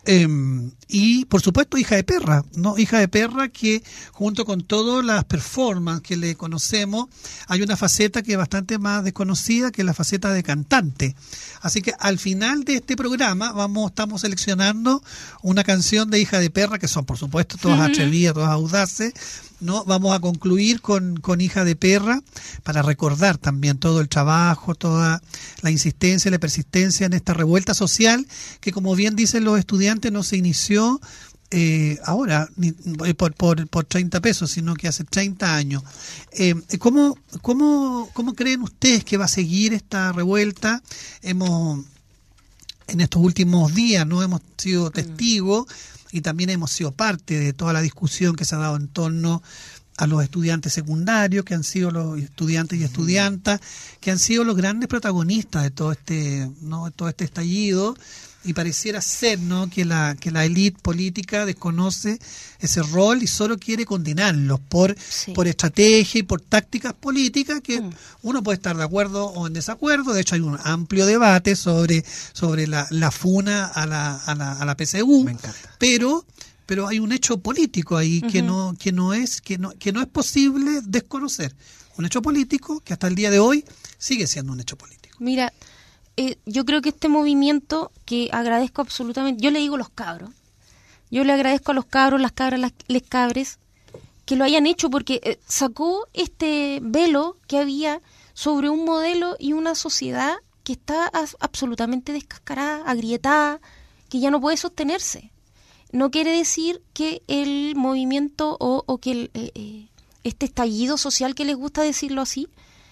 y por supuesto Hija de Perra, ¿no? Hija de Perra, que junto con todas las performances que le conocemos, hay una faceta que es bastante más desconocida, que es la faceta de cantante. Así que al final de este programa estamos seleccionando una canción de Hija de Perra, que son por supuesto todas atrevidas, todas audaces, ¿no? Vamos a concluir con Hija de Perra para recordar también todo el trabajo, toda la insistencia y la persistencia en esta revuelta social que, como bien dicen los estudiantes, no se inició ahora por 30 pesos, sino que hace 30 años. ¿Cómo creen ustedes que va a seguir esta revuelta? En estos últimos días no hemos sido testigos y también hemos sido parte de toda la discusión que se ha dado en torno a los estudiantes secundarios, que han sido los estudiantes y estudiantas, que han sido los grandes protagonistas de todo este, ¿no?, de todo este estallido. Y pareciera ser, ¿no?, que la élite política desconoce ese rol y solo quiere condenarlos por estrategia y por tácticas políticas que uno puede estar de acuerdo o en desacuerdo. De hecho, hay un amplio debate sobre la funa a la PSU. Me encanta. Pero hay un hecho político ahí que no es posible desconocer. Un hecho político que hasta el día de hoy sigue siendo un hecho político. Mira, yo creo que este movimiento, que agradezco absolutamente, yo le digo los cabros, yo le agradezco a los cabros, las cabras, les cabres, que lo hayan hecho, porque sacó este velo que había sobre un modelo y una sociedad que está absolutamente descascarada, agrietada, que ya no puede sostenerse. No quiere decir que el movimiento o que este estallido social, que les gusta decirlo así,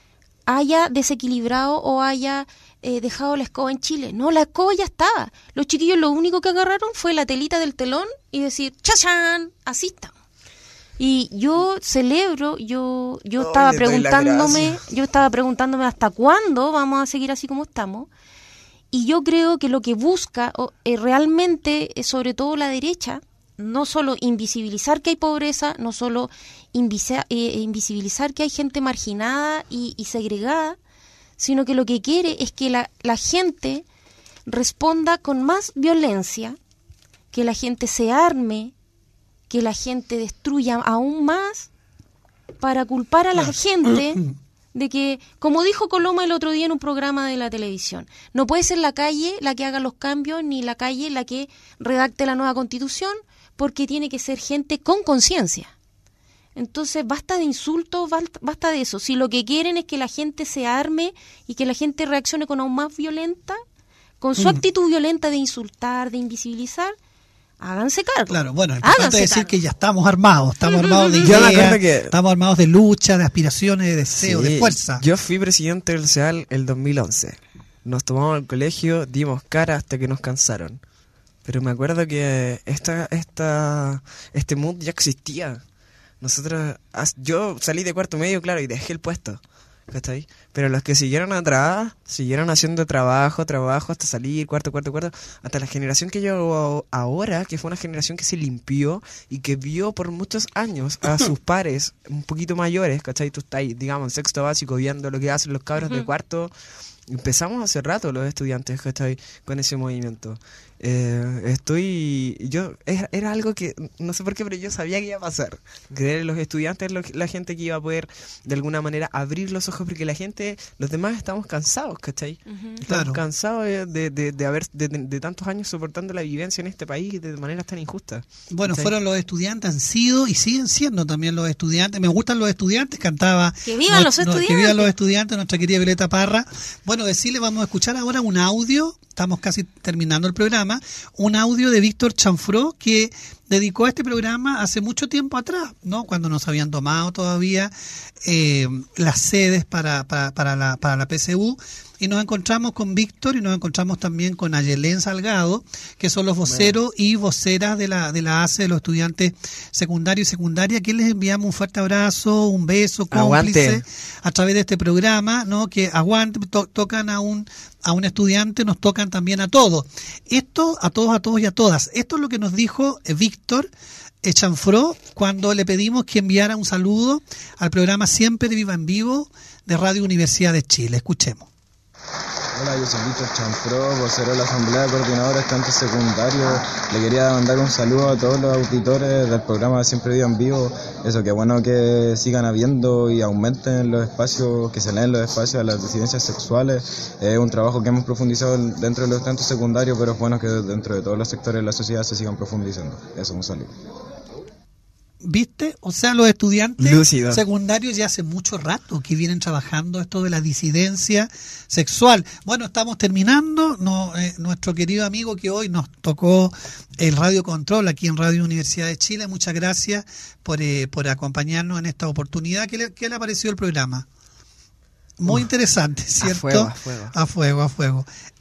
haya desequilibrado o haya dejado la escoba en Chile. No, la escoba ya estaba. Los chiquillos lo único que agarraron fue la telita del telón y decir, ¡chachán! Así estamos. Y yo celebro, yo estaba preguntándome hasta cuándo vamos a seguir así como estamos. Y yo creo que lo que busca realmente, sobre todo la derecha, no solo invisibilizar que hay pobreza, no solo invisibilizar que hay gente marginada y segregada, sino que lo que quiere es que la gente responda con más violencia, que la gente se arme, que la gente destruya aún más, para culpar a la gente de que, como dijo Coloma el otro día en un programa de la televisión, no puede ser la calle la que haga los cambios, ni la calle la que redacte la nueva Constitución, porque tiene que ser gente con conciencia. Entonces basta de insultos, basta de eso. Si lo que quieren es que la gente se arme y que la gente reaccione con aún más violenta, con su actitud violenta de insultar, de invisibilizar, háganse cargo. Claro, bueno, es importante decir que ya estamos armados de ideas, estamos armados de lucha, de aspiraciones, de deseo, de fuerza. Yo fui presidente del CEAL el 2011. Nos tomamos al colegio, dimos cara hasta que nos cansaron. Pero me acuerdo que este mood ya existía. Yo salí de cuarto medio, claro, y dejé el puesto, ¿cachai? Pero los que siguieron atrás, siguieron haciendo trabajo hasta salir, cuarto, hasta la generación que yo ahora, que fue una generación que se limpió y que vio por muchos años a sus pares un poquito mayores, ¿cachai? Tú estás ahí, digamos, en sexto básico, viendo lo que hacen los cabros de cuarto. Empezamos hace rato los estudiantes, ¿cachai? Con ese movimiento. Era algo que, no sé por qué, pero yo sabía que iba a pasar. Que los estudiantes, la gente que iba a poder, de alguna manera, abrir los ojos, porque los demás estamos cansados, ¿cachai? Estamos cansados de tantos años soportando la vivencia en este país de maneras tan injustas. Bueno, ¿cachai? Fueron los estudiantes, han sido y siguen siendo también los estudiantes. Me gustan los estudiantes, cantaba ¡Que vivan los estudiantes! Que vivan los estudiantes, nuestra querida Violeta Parra. Bueno, decirle, vamos a escuchar ahora un audio, estamos casi terminando el programa, un audio de Víctor Chanfró, que dedicó a este programa hace mucho tiempo atrás, ¿no? Cuando nos habían tomado todavía las sedes para la PSU, y nos encontramos con Víctor y nos encontramos también con Ayelén Salgado, que son los voceros y voceras de la ACE de los estudiantes secundarios y secundarias, que les enviamos un fuerte abrazo, un beso cómplice a través de este programa, ¿no? Que aguante, tocan a un estudiante, nos tocan también a todos. Esto, a todos y a todas. Esto es lo que nos dijo Víctor Chanfró cuando le pedimos que enviara un saludo al programa Siempre Viva en Vivo de Radio Universidad de Chile. Escuchemos. Hola, yo soy Víctor Chanfró, vocero de la Asamblea Coordinadora de Estudiantes Secundarios. Le quería mandar un saludo a todos los auditores del programa Siempre Viva en Vivo. Eso, que bueno que sigan habiendo y aumenten los espacios, que se leen los espacios a las disidencias sexuales. Es un trabajo que hemos profundizado dentro de los estudiantes secundarios, pero es bueno que dentro de todos los sectores de la sociedad se sigan profundizando. Eso, un saludo. ¿Viste? O sea, los estudiantes secundarios ya hace mucho rato que vienen trabajando esto de la disidencia sexual. Bueno, estamos terminando. Nuestro querido amigo que hoy nos tocó el Radio Control aquí en Radio Universidad de Chile, muchas gracias por acompañarnos en esta oportunidad. ¿Qué le ha parecido el programa? Muy interesante, ¿cierto? A fuego.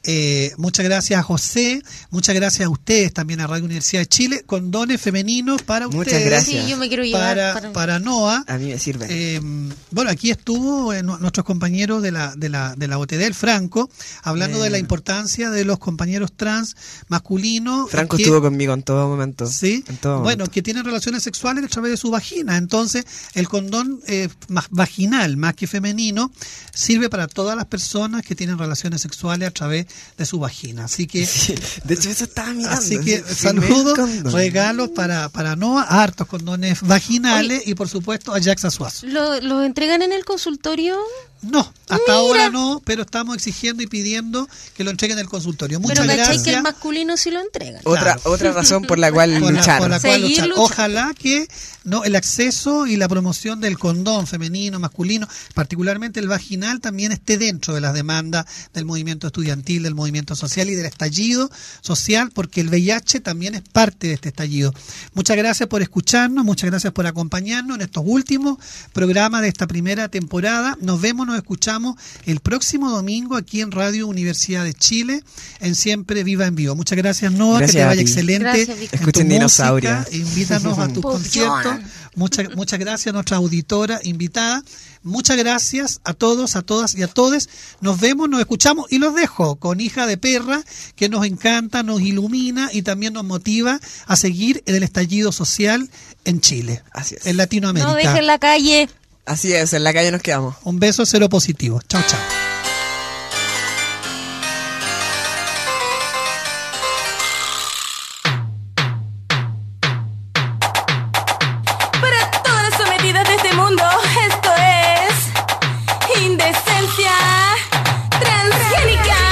Muchas gracias a José, muchas gracias a ustedes también a Radio Universidad de Chile. Condones femeninos para Muchas ustedes. gracias. Sí, yo me quiero llevar para Noa. A mí me sirve. Bueno, aquí estuvo nuestros compañeros de la OTD, el Franco, hablando de la importancia de los compañeros trans masculinos. Franco estuvo conmigo en todo momento. Sí, en todo momento. Bueno, que tienen relaciones sexuales a través de su vagina. Entonces, el condón vaginal, más que femenino, sirve para todas las personas que tienen relaciones sexuales a través de su vagina. Así que, sí, de hecho, eso estaba mirando. Así que saludos, regalos para Noa, hartos condones vaginales. Oye, y por supuesto a Jax Azuazo. ¿Los entregan en el consultorio? No, hasta ahora no, pero estamos exigiendo y pidiendo que lo entreguen en el consultorio. Muchas gracias. Pero que el masculino sí lo entregan. Otra razón por la cual luchar. Ojalá que el acceso y la promoción del condón femenino, masculino, particularmente el vaginal, también esté dentro de las demandas del movimiento estudiantil, del movimiento social y del estallido social, porque el VIH también es parte de este estallido. Muchas gracias por escucharnos, muchas gracias por acompañarnos en estos últimos programas de esta primera temporada. Nos vemos, nos escuchamos el próximo domingo aquí en Radio Universidad de Chile, en Siempre Viva en Vivo. Muchas gracias, Noa, que te vaya excelente. Escuchen Dinosaurio. Invítanos a tus conciertos. Muchas gracias a nuestra auditora invitada. Muchas gracias a todos, a todas y a todes. Nos vemos, nos escuchamos y los dejo con Hija de Perra, que nos encanta, nos ilumina y también nos motiva a seguir en el estallido social en Chile, en Latinoamérica. No dejen la calle. Así es, en la calle nos quedamos. Un beso cero positivo. Chao, chao. Para todas las sometidas de este mundo, esto es Indecencia Transgénica.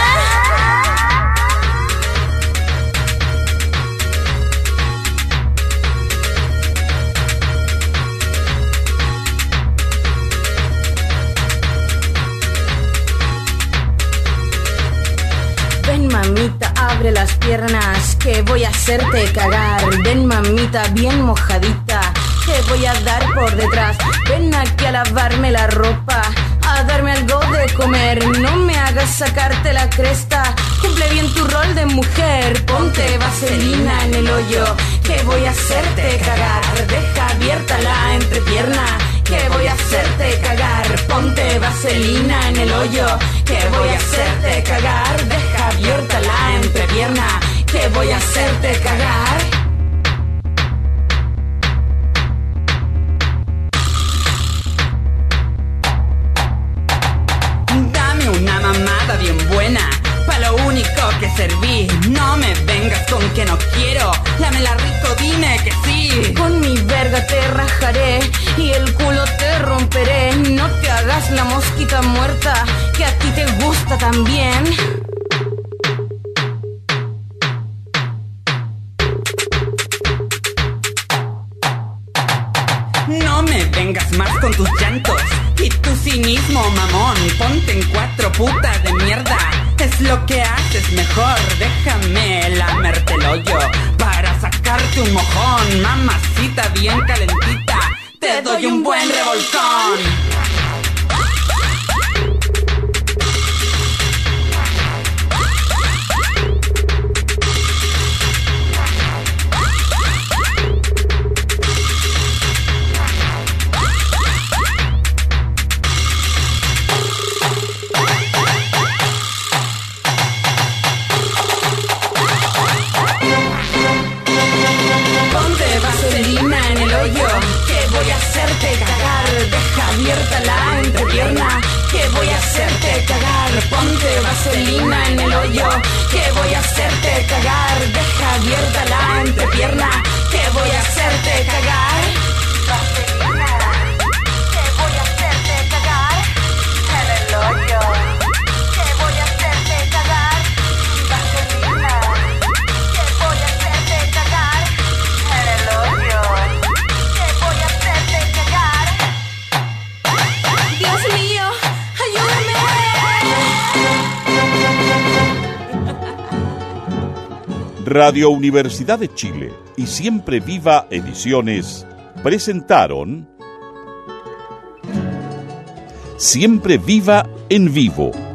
Ven mamita, abre las piernas, que voy a hacerte cagar. Ven mamita, bien mojadita, te voy a dar por detrás. Ven aquí a lavarme la ropa, a darme algo de comer. No me hagas sacarte la cresta, cumple bien tu rol de mujer. Ponte vaselina en el hoyo, que voy a hacerte cagar. Deja abierta la entrepierna, que voy a hacerte cagar. Ponte vaselina en el hoyo, que voy a hacerte cagar. Deja abierta la entrepierna, que voy a hacerte cagar. Dame una mamada bien buena, pa' lo único que serví. No me vengas con que no quiero, lámela rico, dime que sí. Con mi verga te rajaré y el culo te romperé. No te hagas la mosquita muerta, que a ti te gusta también. No me vengas más con tus llantos y tu cinismo, mamón. Ponte en cuatro, puta de mierda, es lo que haces mejor. Déjame lamerte el hoyo para sacarte un mojón. Mamacita bien calentita, te doy un buen revolcón. Voy a hacerte cagar, deja abierta la entrepierna, que voy a hacerte cagar. Ponte vaselina en el hoyo, que voy a hacerte cagar. Deja abierta la entrepierna, que voy a hacerte cagar. Vaselina, que voy a hacerte cagar. En el hoyo, que voy a hacerte cagar. Vaselina, que voy a hacerte cagar. En el hoyo. Dios mío, ayúdame. Radio Universidad de Chile y Siempre Viva Ediciones presentaron Siempre Viva en Vivo.